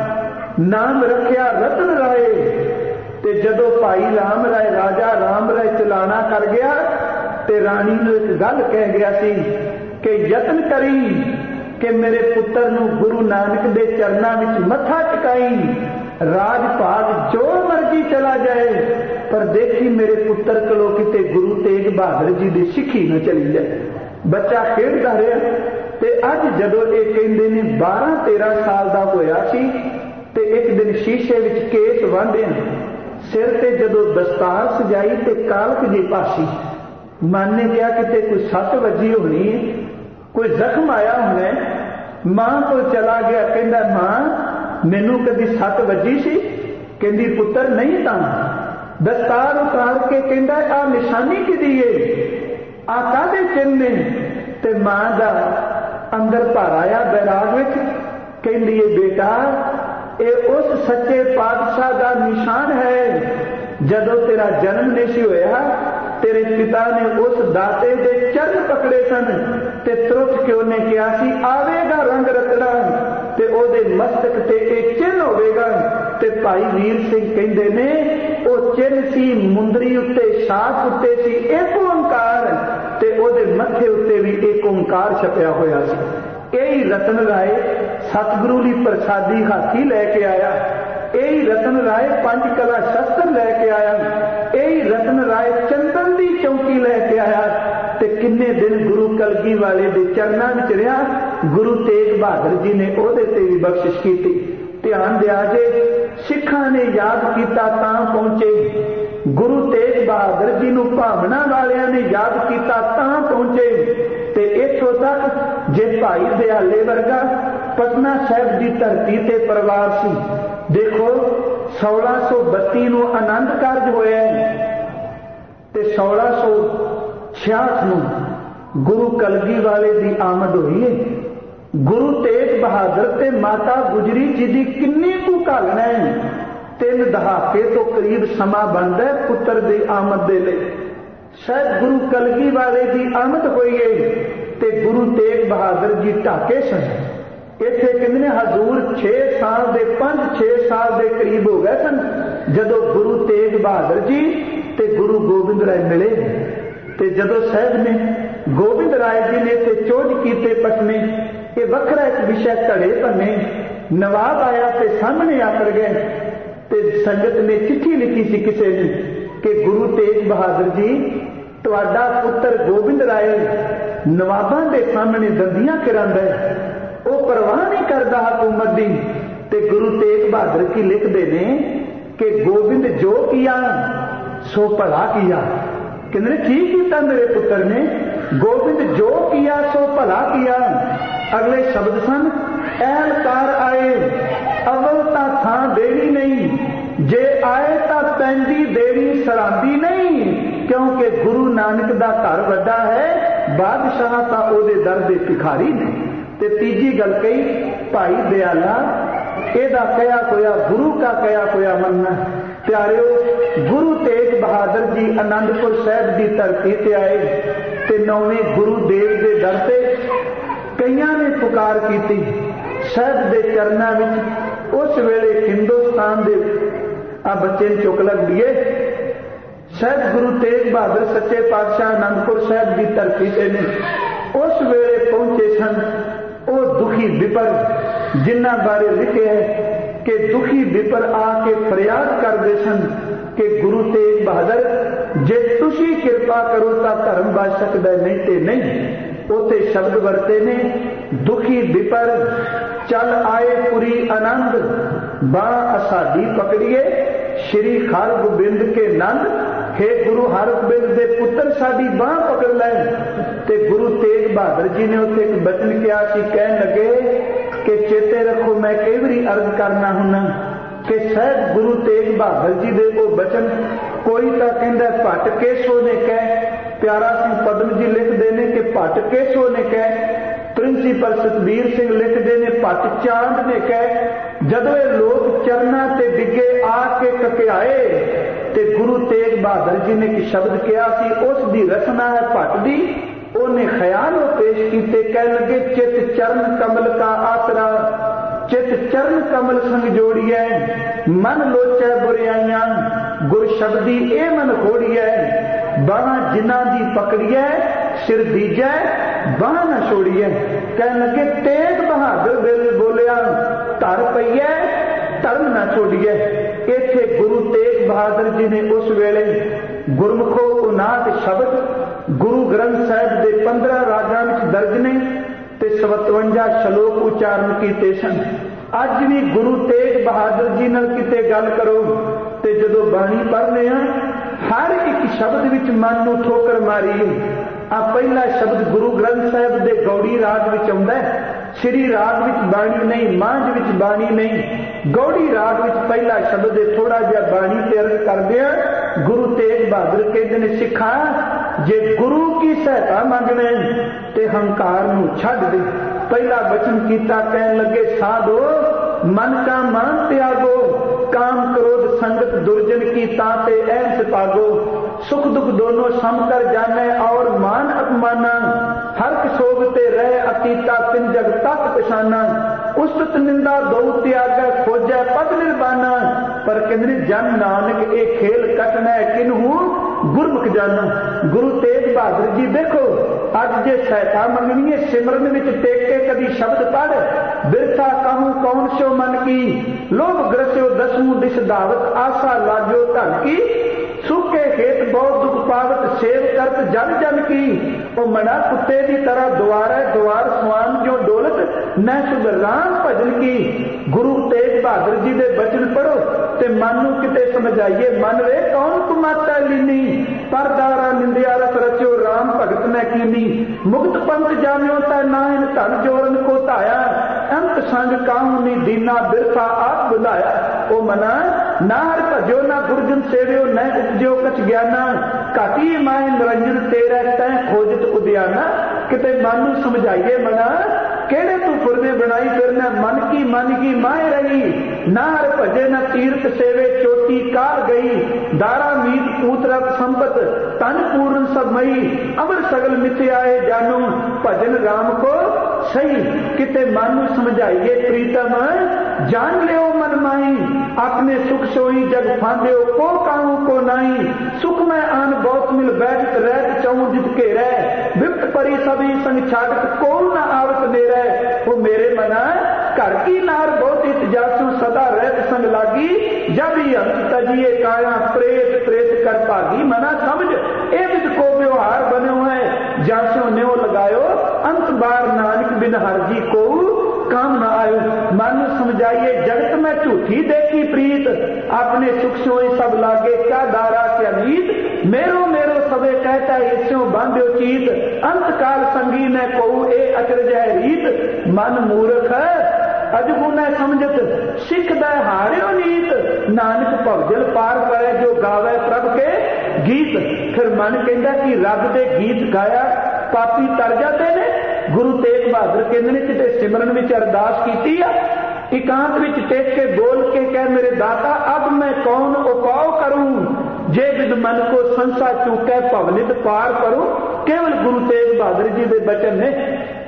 नाम रखिया रतन राय। ते जदों भाई राम राय राजा राम राय चलाना कर गया ते रानी ने एक गल कह गया सी कि यतन करी कि मेरे पुत्र नूं गुरु नानक दे चरनां विच मत्था टिकाई, राज भाग जो मर्जी चला जाए, पर देखी मेरे पुत्र कोलों किते गुरु तेग बहादुर जी की सिक्खी न चली जाए। बच्चा खेडदा रहा ते अज जदों ये कहंदे ने 12-13 साल का होया सी ते एक दिन शीशे विच केस वांढिया, सिर ते जदों दस्तार सजाई ते कालक जी पासी। मन ने कहा किते कोई सट वजी होनी है, कोई जख्म आया होना। मां को चला गया, कहंदा मां मैनू कदी सट वजी सी? कहंदी पुत्र नहीं तां। दस्तार उतार के कहंदा आ निशानी किदी है, आ काहदे चिन्ह ने? ते मां दा अंदर भर आया बैराग विच। कहंदी है बेटा ये उस सच्चे पातशाह का निशान है। जदों तेरा जन्म नहीं सी होया तेरे पिता ने उस दाते दे चरण पकड़े सन ते तुरत के उन्हें कहा सी आवेगा रंग रतड़ा ते ओदे मस्तक ते एक चिन्ह होवेगा। ते भाई वीर सिंह कहंदे ने ओ चिन्ह सी मुंदरी उत्ते शाख उत्ते सी एक ओंकार ते ओदे मथे उत्ते भी एक ओंकार छपिया होया सी। यही रतन राय सतगुरु की प्रसादी हाथी लैके आया, यही रतन राय 5 कला शस्त्र लैके आया, यही रतन राय चंदन की चौकी लैके आया। ते किन्ने दिन गुरु कलगी वाले दे चरनां विच रहा। गुरु तेग बहादुर जी ने ओहदे ते भी बख्शिश की। ध्यान दिया जे सिखां ने याद किया तां पहुंचे, गुरु तेग बहादुर जी नूं भावना वालियां ने याद किया तां पहुंचे। ते इत्थों तक जे भाई दयाले वर्गा पटना साहिब की धरती ते परिवार सी। देखो 1632 नूं आनंद कारज होया ते 1666 नूं गुरु कलगी वाले की आमद हुई है। गुरु तेग बहादुर ते माता गुजरी जी की किन्नी कु घालना है। 3 दहाके तो करीब समा बनता है पुत्र की आमद दे लई। शायद गुरु कलगी वाले की आमद हुई है ते गुरु तेग बहादुर जी ढाके सन। इत्थे कहंदे हजूर 6 साल के 5-6 साल के करीब हो गए सन जदों गुरु तेग बहादुर जी ते गुरु गोबिंद राय मिले। ते जदों साहब ने गोबिंद राय जी ने ते चोज कीते पटने, ये वखरा एक विषय धड़े भन्ने। नवाब आया ते सामने आकर गए ते संगत ने चिट्ठी लिखी सी किसी ने कि गुरु तेग बहादुर जी तुहाडा पुत्र गोबिंद राय नवाबां दे सामने दंदियां करांदा है, वो परवाह नहीं करता हुकूमत की। ते गुरु तेग बहादुर की लिखते हैं कि गोबिंद जो किया सो भला किया। कहते ठीक किया मेरे पुत्र ने, गोबिंद जो किया सो भला किया। अगले शब्द सन एहलकार आए अवल ता थां देनी नहीं, जे आए ता पैंदी देनी सरांदी नहीं। क्योंकि गुरु नानक दा घर वड्डा है, बादशाह ता ओदे दर दे भिखारी ने। ते तीजी गल कही भाई दयाला एदा कया होया गुरु का कया होया मनना। प्यारिओ गुरु तेग बहादुर जी आनंदपुर साहिब की धरती ते आए ते 9वें गुरुदेव के दर से कईयां ने पुकार की। साहिब के चरणों में उस वेले हिंदुस्तान के आ बच्चे चुक लग दिए। साहिब गुरु तेग बहादुर सच्चे पातशाह आनंदपुर साहिब की धरती से ने उस वेले पहुंचे सन। वो दुखी विपर जिन्हां बारे लिखे है कि दुखी विपर आके फरियाद करते सन कि गुरु तेग बहादुर जे तुसी कृपा करो तो धर्म बच सकता है, नहीं तो नहीं। उते शब्द वरते ने दुखी विपर चल आए पुरी आनंद, बां असाडी पकड़िए श्री हर गोबिंद के नंद। हे गुरु हरगोबिंद दे पुत्र साडी बांह पकड़ लै। ते गुरु तेग बहादुर जी ने उत्थे एक बचन किया सी, कहन लगे कि चेते रखो मैं कई बारी अर्ज करना हुन्ना कि सहज गुरु तेग बहादुर जी दे वो बचन कोई तो कहता भट्ट केसो ने कह, प्यारा सिंह पद्म जी लिखते हैं कि भट्ट केसो ने कह, प्रिंसीपल सतबीर सिंह लिखते हैं भट्ट चांद ने कह, जदों ये लोग चरना ते डिगे आके ककियाए ते गुरु तेग बहादुर जी ने एक शब्द कहा सी, उस दी रचना है भट्ट दी, उन्हें ख्याल पेश किए, कह लगे चित चरण कमल का आसरा, चित चरण कमल संग जोड़िए, मन लोचै बुराइयां गुर शब्दी ए मन खोड़िए, बाह जिन्हां दी पकड़िए सिर दीजै बाह न छोड़िए। कह लगे तेग बहादुर वेले बोलिया धर पईए धर्म न छोड़िए। इत्थे गुरु तेग बहादुर जी ने उस वेले गुरमुखो 59 शब्द गुरु ग्रंथ साहिब के 15 रागां विच दर्ज ने ते 57 श्लोक उचारण कीते सन। अज भी गुरु तेग बहादुर जी नाल किते गल करो ते जदों बाणी पढ़ने हर एक शब्द विच मन नूं ठोकर मारी। आ पहला शब्द गुरु ग्रंथ साहिब के गौड़ी राग विच आउंदा है, श्री राग विच बाणी नहीं, मांझ विच बाणी नहीं, गौड़ी राग विच पहला शब्द है। थोड़ा जिहा बाणी ते अर्ज करदे आ, गुरु तेग बहादुर कहते ने सिखा जे गुरु की सहायता मंगने ते हंकार नूं छड्ड दे। पहला वचन कीता, कहन लगे साधो मन का मान त्यागो, काम क्रोध संगत दुर्जन की ताते ऐस पागो, सुख दुख दोनों सम कर जाने और मान अपमाना, हर्क शोभते रह अतीता तिन जग तक पछाना, उस्तत निंदा दो त्याग खोजै पद निर्बाना, पर कहते जन नानक ए खेल कटना किन्हू गुरमुख जाना। गुरु तेग बहादुर जी देखो अज जे सहायता मंगनी है सिमरन विच टेक के कभी शब्द पढ़, बिरथा कहूं कौन सो मन की, लोभ ग्रस्यो दसमू दिश दावत, आशा लाजो धन की, सुखे हेत बहुत दुख पावत, सेव करत जन जन की, ओ मना कुत्ते की तरह द्वार द्वार स्वान जो डोलत, न सुध राम भजन की। गुरु तेग बहादुर जी दे बचन पढ़ो ते मन नूं किते समझाइए, मन वे कौन कुमाता लीनी, परदारा निंदिया रस रचो राम भगत न कीनी, मुक्त पंथ जाम्यो ता नाहिन धन जोरन को धाया, अंत संग काहू नी दीना बिरथा आप बुलाया। ओ मना ना हर भजो ना गुरजन सेव्यो न उपजो कछ ज्ञाना, घाटी माए निरंजन तेरा तै खोजत उद्याना। किते मन नूं समझाइए मना केड़े तू फुरने बनाई फिरना, मन की माए रही, ना हर भजे न तीर्थ सेवे चोटी काल गई, दारा मीत पूतरत संपत तन पूर्ण सब मई, अमर सगल मिथे आए जानो भजन राम को सही। किते मन नूं समझाइए प्रीतम जान लियो मन माई, अपने सुख सोई जग फांदियो को काहू को नाई, सुख में आन बहुत मिल बैठत रहत चौं जित के रह, विपत परी सभी संग छाड़त को न आवत नेरै। वो मेरे मना घर की नार बहुत इत जासू सदा रहत संग लागी, जब ही अंत तजिए काया प्रेत प्रेत कर भागी। मना समझ ए विद को व्यवहार बनो है, जासू न्यो लगायो अंत बार नानक बिन हर जी को काम न आयो। मन समझाइए जगत में झूठी देखी प्रीत, अपने सुख सोई सब लागे क्या दारा क्या नीत, मेरो मेरो सबे कहता इसो बांध्यो चीत, अंत काल संगी न कहू ए अचरज है रीत। मन मूर्ख अजगु न समझत सिख दै हारियो नीत, नानक भवजल पार पड़े जो गावे प्रभ के गीत। फिर मन कहता कि रब दे गीत गाया पापी तर जाते ने। गुरु तेग बहादुर कहते ने किते सिमरन विच अरदास कीती आ, एकांत विच टेक के बोल के कह मेरे दाता अब मैं कौन उपाव करूं, जे विद मन को संसा चूकै भवनित पार करूं। केवल गुरु तेग बहादुर जी के बचन ने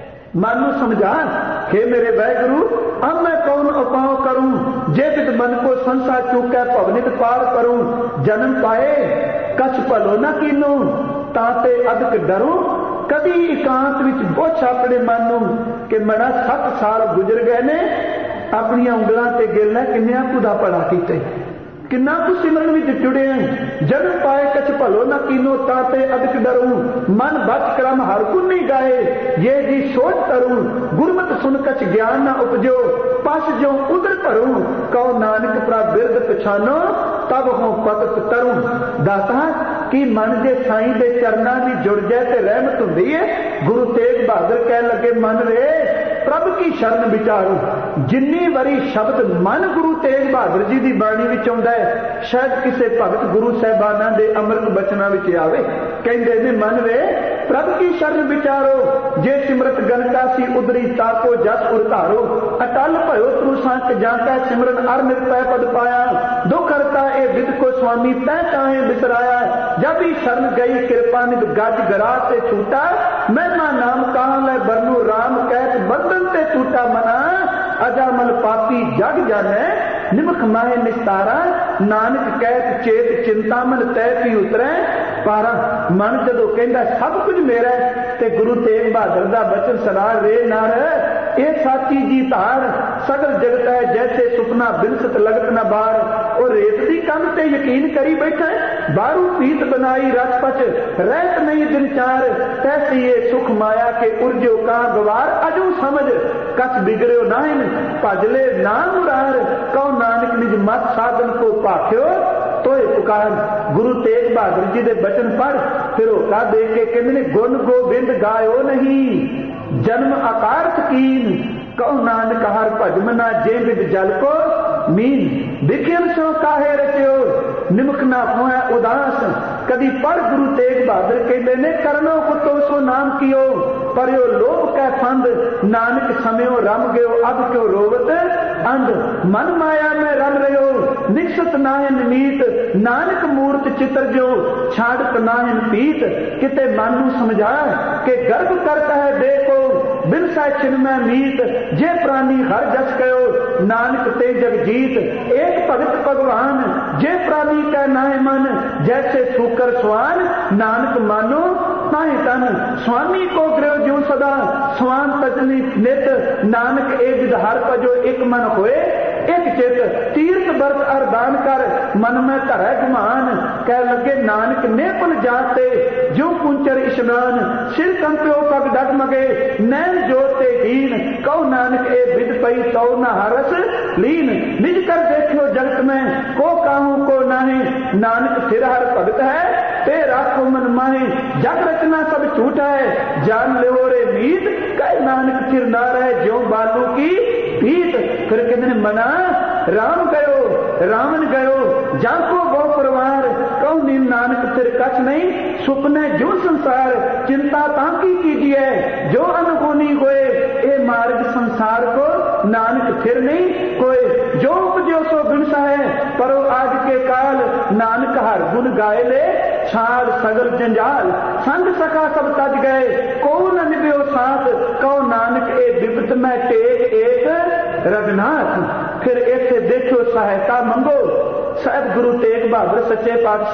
मन नूं समझा, हे मेरे वाहिगुरु अब मैं कौन उपाव करूं, जे विद मन को संसा चूकै भवनित पार करूं। जन्म पाए कछ भलो न कीनूं, ताते अदक डरूं, कभी एकांत विच बोझ अपने मन नूं कि मना 7 साल गुजर गए ने, अपनी उंगलों से गिरना किन्नियां खुदा भला कीते, किन्ना तू सिमरन विच जुड़े हैं। जन्म पाए कछ भलो न कीनो ताते अदक डरूं, मन बच क्रम हर गुण नहीं गाए, ये जी सोच करूं, गुरमत सुन कछ ज्ञान न उपजो, पस जो उदर भरूं, कहो नानक प्रा बिरद पछानो तब हो पतत तरूं। दाता कि मन जे साईं दे चरना दी जुड़ जाए तो रहमत हुंदी है। गुरु तेग बहादुर कह लगे मन रे प्रभ की शरण विचारो। जिन्नी वारी शब्द मन गुरु तेग बहादुर जी की बाणी विच आउंदा है, शायद किसी भगत गुरु साहिबाना दे अमृत बचना विच आवे। कहंदे ने मन रे प्रभ की शरण विचारो, जे सिमरत गनका सी उदरी ताको जस उरतारो। अटल भयो तू संत जाका सिमरन अर निर्भय पद पाया। दुख हरता ए विद को स्वामी तै काहे बिसराया। जब ही शरण गई कृपा निध गज गरा से छूटा। महिमा नाम कहाँ लै बरनु राम कहत बंधन ते छूटा मना। अजामल पापी जग जाने निमख माहे निस्तारा। नानक कहत चेत चिंता मन तै पी उतरै पारा। मन जदों कहंदा सब कुछ मेरा ते गुरु तेग बहादुर दा बचन सुना रे नर ये साची जी धार। सगल जगत है जैसे सुपना बिलसत लगत न बार। और रेत दी कंध ते यकीन करी बैठा बारू पीत बनाई रच पच रहत नहीं दिन चार। तैसी ये सुख माया के उर्जो का गवार। अजू समझ कस बिगड़ो नाहिन भजले ना मुरार। कौ नानक निज मत साधन को पाख्यो तोए पुकार। गुरु तेग बहादुर जी दे बचन पढ़ फिर होका दे के कहते ने गुण गोबिंद गायो नहीं जन्म अकारथ कीन। कहो नानक हर भजमना जे बिद जल को मीन। विखिन सो काहे रचो निमक ना होया उदास। कदी पढ़ गुरु तेग बहादुर कहते ने करनो कुतो सो नाम कियो। पर यो लोभ कै फंद नानक समयो रम गयो अब क्यों रोवत अंध। मन माया में रम रहो निकसत नाहिन मीत। नानक मूर्त चित्र जो छाड़त नाहिन पीत। किते मन नू समझा के गर्भ करता है देखो बिन सा छिन्मय मीत। जे प्राणी हर जस कयो नानक ते जग जीत। एक भगत भगवान जे प्राणी कै नाहि मन जैसे सूकर स्वान। नानक मानो ताहि तन स्वामी को गृह ज्यों सदा स्वान तजनी नित। नानक ए विधार पजो एक मन होए एक चित। तीर्थ बरत अरदान कर मन में धरै गुमान। कह लगे नानक ने पल जाते जो कुंचर इशनान। सिर कंप्यो पग डगमगे नैन जोते हीन। कहो नानक ए विद पई तो न हरस लीन। निज कर देखो जगत में को काहू को नाहे। नानक सिर हर भगत है ते राखो मन माहे। जग रचना सब झूठ है जान लो रे मीत। कह नानक चिर ना रहे ज्यों बालू की पीत। फिर कहते मना राम गयो रावण गयो जाको गो परिवार। कहूं नीम नानक फिर कछ नहीं सुपने जो संसार। चिंता ताकी कीजिए जो अनहोनी होए ए मार्ग संसार को नानक फिर नहीं कोई। जो उपजो सो बिनसा है परो आज के काल। नानक हर गुण गाए ले छाड़ सगल जंजाल। संग सखा सब तज गए को न निभ्यो साथ। कहो नानक ए विपत में टेक एक रघुनाथ। फिर ऐसे देखो सहायता मंगो। साहब गुरु तेग बहादुर सच्चे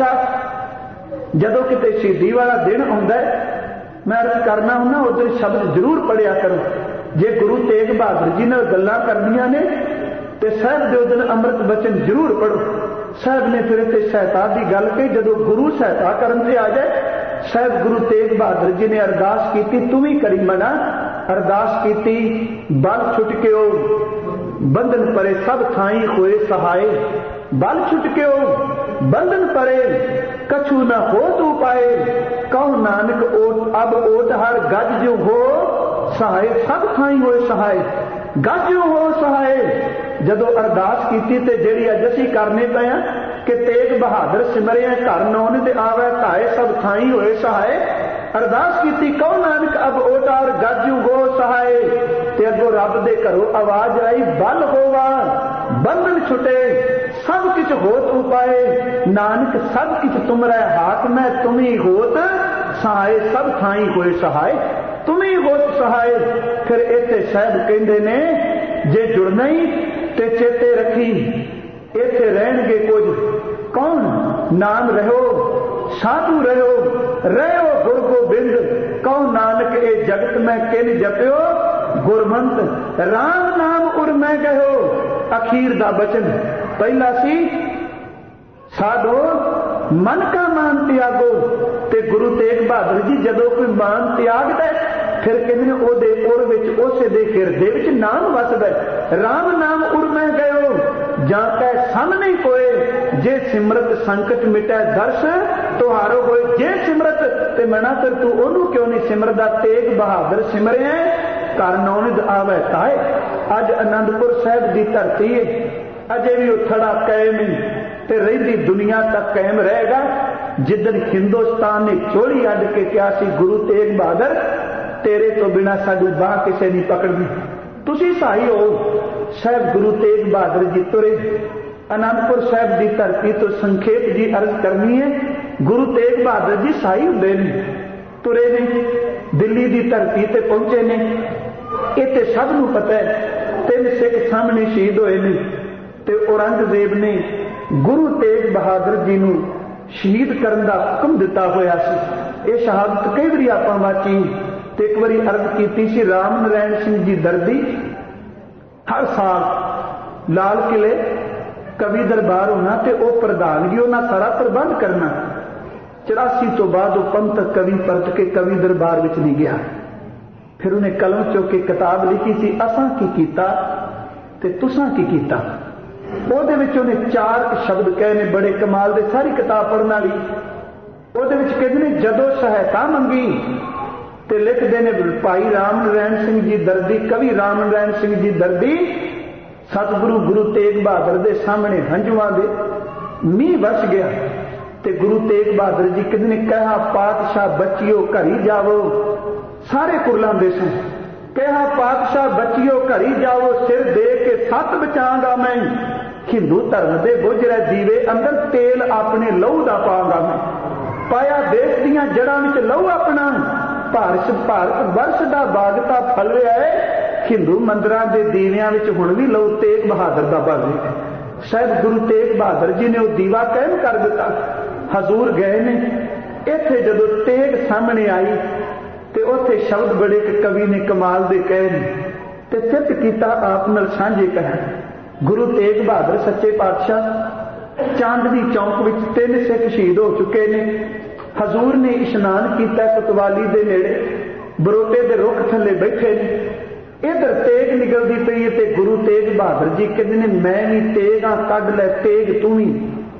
पातशाह जदों किते शहीदी वाला दिन आउंदा मैं अर्ज करना हुंदा उधर शब्द जरूर पढ़िया करो। जे गुरु तेग बहादुर जी नाल गल्लां करनियां ने ते साहब दे दिन अमृत बचन जरूर पढ़ो। साहब ने फिर इत्थे सहायता की गल कही। जदों गुरु सहायता करन ते आ जाए साहब गुरु तेग बहादुर जी ने अरदास की तू भी करी मना। अरदास की बल छुटक्यो बंधन परे सब थाई होए सहाय। बल छुटक्यो बंधन परे कछु न हो तू पाए। कहो नानक ओट अब ओट हर गज जो हो सहाय। सब थाई होए सहाय गज जो हो सहाय। जदों अरदास की ते जेड़ी अज असीं करने पे कि तेग बहादुर सिमरिया घर नौन दे आवे ढाए सब थाई होए सहाय। अरदास की कहो नानक अब ओटार गाजू गो सहाय। ते अगो रब दे घरों आवाज आई बल होवा बंधन छुटे सब किछ होत उपाय। नानक सब किछ तुमरे हाथ में तुम्ही होत सहाय। सब थाई होए सहाय तुम्ही होत सहाय। फिर इत्थे साहब कहंदे ने जे जुड़ना ही ते चेते रखी इत्थे रहणगे कुछ कौन नाम रहो साधु रहो गुर गोबिंद। कहो नानक ए जगत में किन जप्यो गुरमंत। राम नाम उर मैं गयो अखीर दा बचन। पहला सी साधो मन का मान त्यागो। ते गुरु तेग बहादुर जी जदों कोई मान त्यागदा फिर कहते हैं ओदे उर विच उसे दे हिरदे विच नाम वसदा। राम नाम उर मैं गयो जाकै सामने कोए जे सिमरत संकट मिटै दर्श तुहारो होए। जे सिमरत ते मना फिर तू ओनू क्यों नहीं सिमरदा। तेग बहादुर सिमरे घर नौनिध आवे ताए। अज आनंदपुर साहिब की धरती है, अजे भी उथड़ा कायम है ते रहिंदी दुनिया तक कायम रहेगा। जिदन हिंदुस्तान ने चोली अड के कहा सी गुरु तेग बहादुर तेरे तो बिना साडी बाह किसे नहीं पकड़नी, तुसी सहाई हो। साहब गुरु तेग बहादुर जी तुरे आनंदपुर साहब की धरती तो संखेप जी अर्ज करनी है। गुरु तेग बहादुर जी सहाई हुंदे ने, तुरे ने, दिल्ली की धरती ते पहुंचे ने। इत्थे सब नूं पता है 3 सिख सामने शहीद होए ने ते औरंगजेब ने गुरु तेग बहादुर जी नूं शहीद करने का हुक्म दिता होया सी। ये शहादत कई बारी आपां वाची ते एक बारी अर्ज की सी। राम नारायण सिंह जी दर्दी हर साल लाल किले कवि दरबार होना ते वह प्रधानगी उन्हें सारा प्रबंध करना। 84 तो बाद वह पंथ कवि परत के कवि दरबार विच नहीं गया। फिर उन्हें कलम चुक के किताब लिखी सी असां की कीता ते तुसां की कीता। ਉਹਦੇ ਵਿੱਚ ਉਹਨੇ 4 शब्द कहे ने बड़े कमाल दे, सारी किताब पढ़ने वाली। ਉਹਦੇ ਵਿੱਚ ਕਹਿੰਦੇ ਨੇ ਜਦੋਂ ਸਹਾਇਤਾ ਮੰਗੀ ਤੇ ਲਿਖਦੇ ਨੇ ਭਾਈ ਰਾਮ ਨਾਰਾਇਣ ਸਿੰਘ ਜੀ ਦਰਦੀ, ਕਵੀ ਰਾਮ ਨਾਰਾਇਣ ਸਿੰਘ ਜੀ ਦਰਦੀ ਸਤਿਗੁਰੂ ਗੁਰੂ ਤੇਗ ਬਹਾਦਰ ਦੇ ਸਾਹਮਣੇ ਹੰਝੂਆਂ ਦੇ ਮੀਂਹ ਵਰਸ ਗਿਆ ਤੇ ਗੁਰੂ ਤੇਗ ਬਹਾਦਰ ਜੀ ਕਹਿੰਦੇ ਨੇ ਕਹਾ ਪਾਤਸ਼ਾਹ ਬੱਚਿਓ ਘਰੀ ਜਾਵੋ। ਸਾਰੇ ਕੁਰਲਾਉਂਦੇ ਸਨ। कहा पातशाह बच्चियों घरी जाओ, सिर दे के 7 बचांगा मैं। हिंदू धर्म के बुझ रहे दीवे अंदर तेल अपने लहू का पांगा मैं। पाया देश दियां जड़ां विच लहू अपना। भारत वर्ष का बागता फल रहा है। हिंदू मंदिरां दे दीवियां विच हुण भी लहू तेग बहादुर का बल रहा है। शायद गुरु तेग बहादुर जी ने वह दीवा कायम कर दिता। हजूर गए ने, इत्थे जदों तेग सामने आई ते उत्थे शब्द बड़े कवि ने कमाल दे कहे ते चित कीता आप नाल सांझे कह। गुरु तेग बहादुर सच्चे पातशाह चांदनी चौक विच 3 सिख शहीद हो चुके ने। हजूर ने इशनान किया कोतवाली दे नेड़े बरोटे दे रुख थले बैठे ने। इधर तेग निकलती पई है ते गुरु तेग बहादुर जी कहते ने मैं भी तेग हाँ, कढ लै तेग तू भी।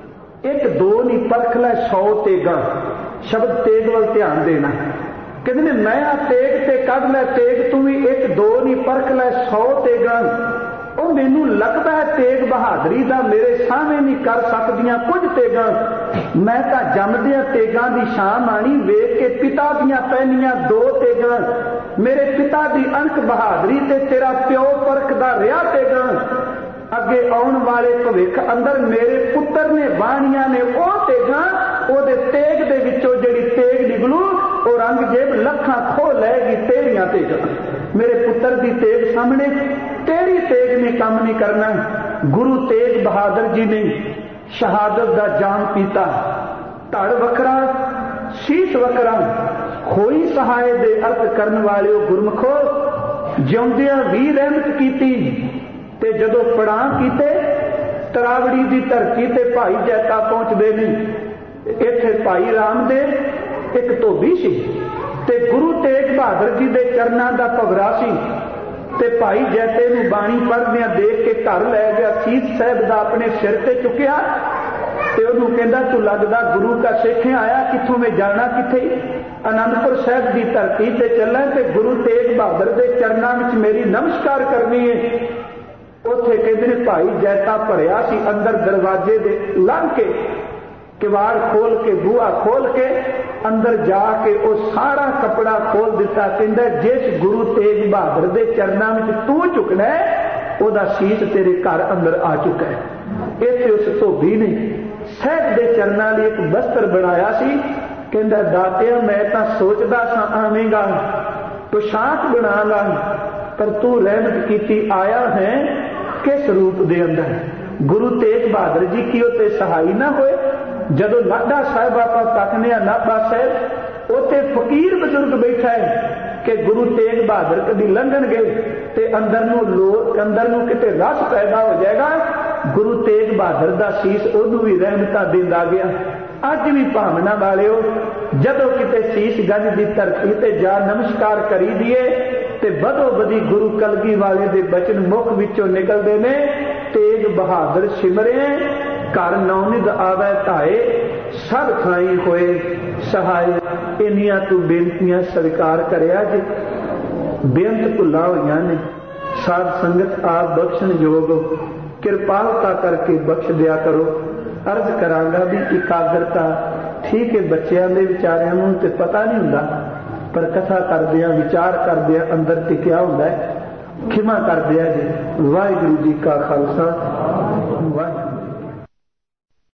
1-2 नहीं परख लै 100 तेगा। शब्द तेग वाल ध्यान देना। कहते ने मैं आ तेग ते कढ लै तेग तू भी। 1-2 नहीं परख लै 100 तेगा। ਉਹ ਮੈਨੂੰ लगता है तेग बहादुरी का मेरे सामने नहीं कर सकदियां कुछ तेगा। मैं तो जमदियां तेगां दी शान आनी वेख के पिता दियां पहनियां 2 तेगा। मेरे पिता दी अणख बहादुरी ते तेरा प्यो परखदा रिहा तेगा। अगे आउण वाले भविख अंदर मेरे पुत्र ने बाणियां ने ਉਹ तेगा। ਉਹਦੇ तेग दे विचों ਜਿਹੜੀ तेग निकलू औरंगजेब लखां खो लैगी तेरियां तेगां। मेरे पुत्र की तेग सामने तेरी तेग ने काम नहीं करना। गुरु तेग बहादुर जी ने शहादत का जाम पीता। धड़ वखरा शीश वखरा होई सहाय दे अर्थ करने वाले गुरमुखो जिउंदियां भी रहमत कीती ते जदों पड़ां कीते तरावड़ी की धरती ते भाई जैता पहुंचते नहीं। इत्थे भाई रामदेव एक धोबी सी ते गुरु तेग बहादुर जी के चरणों का भवरा सी ते भाई जैते नूं बाणी पढ़दियां देख के घर लै गया। सीस साहब का अपने सिर ते चुकिया ते उहनूं कहंदा तू लगदा गुरु का सिख आया कित्थों मैं जाना कित्थे। आनंदपुर साहब की धरती ते चलना ते गुरु तेग बहादुर के चरणों में मेरी नमस्कार करनी है। उत्थे कहंदे ने भाई जैता भरिया सी अंदर दरवाजे दे लंघ के किवाड़ खोल के बूहा खोल के अंदर जाके वो सारा कपड़ा खोल दिता। कहंदा जिस गुरु तेग बहादुर के चरणों में तू झुकना है वह शीश तेरे घर अंदर आ चुका है। इत्थे उस धोबी ने साहब के चरणों लिए एक वस्त्र बनाया सी। कहंदा दातिया मैं तो सोचदा सा आवेगा पोशाक बनागा पर तू रहमत कीती आया है किस रूप दे अंदर। गुरु तेग बहादुर जी की उत्ते सहाई ना होए। जदों नाडा साहिब आप तकने नाभा साहिब उत्थे फकीर बजुर्ग बैठा है कि गुरु तेग बहादुर कभी लंघन गए ते अंदर नूं किते रस पैदा हो जाएगा। गुरु तेग बहादुर का शीश उहनूं भी रहमतां देंदा गया। अज भी भावना वाले हो जदों किते शीश गंज की धरती ते जा नमस्कार करी दिए ते बदो बदी गुरु कलगी वाले दे बचन मुख विचों निकलदे ने तेग बहादुर सिमरे घर नौनिध आवे धाए सब थाई होए सहाय। इन्नियां तू बेनतियां स्वीकार करिया जे बेअंत भुला होईयां ने। साध संगत आप बख्शण योग कृपालता करके बख्श दिया करो। अर्ज करांगा भी इकाग्रता ठीक है, बच्चों के विचारों नूं ते पता नहीं हुंदा, पर कथा करदियां विचार करदियां अंदर टिकिया हुंदा है। खिमा कर दिया जी। वाहिगुरू जी का खालसा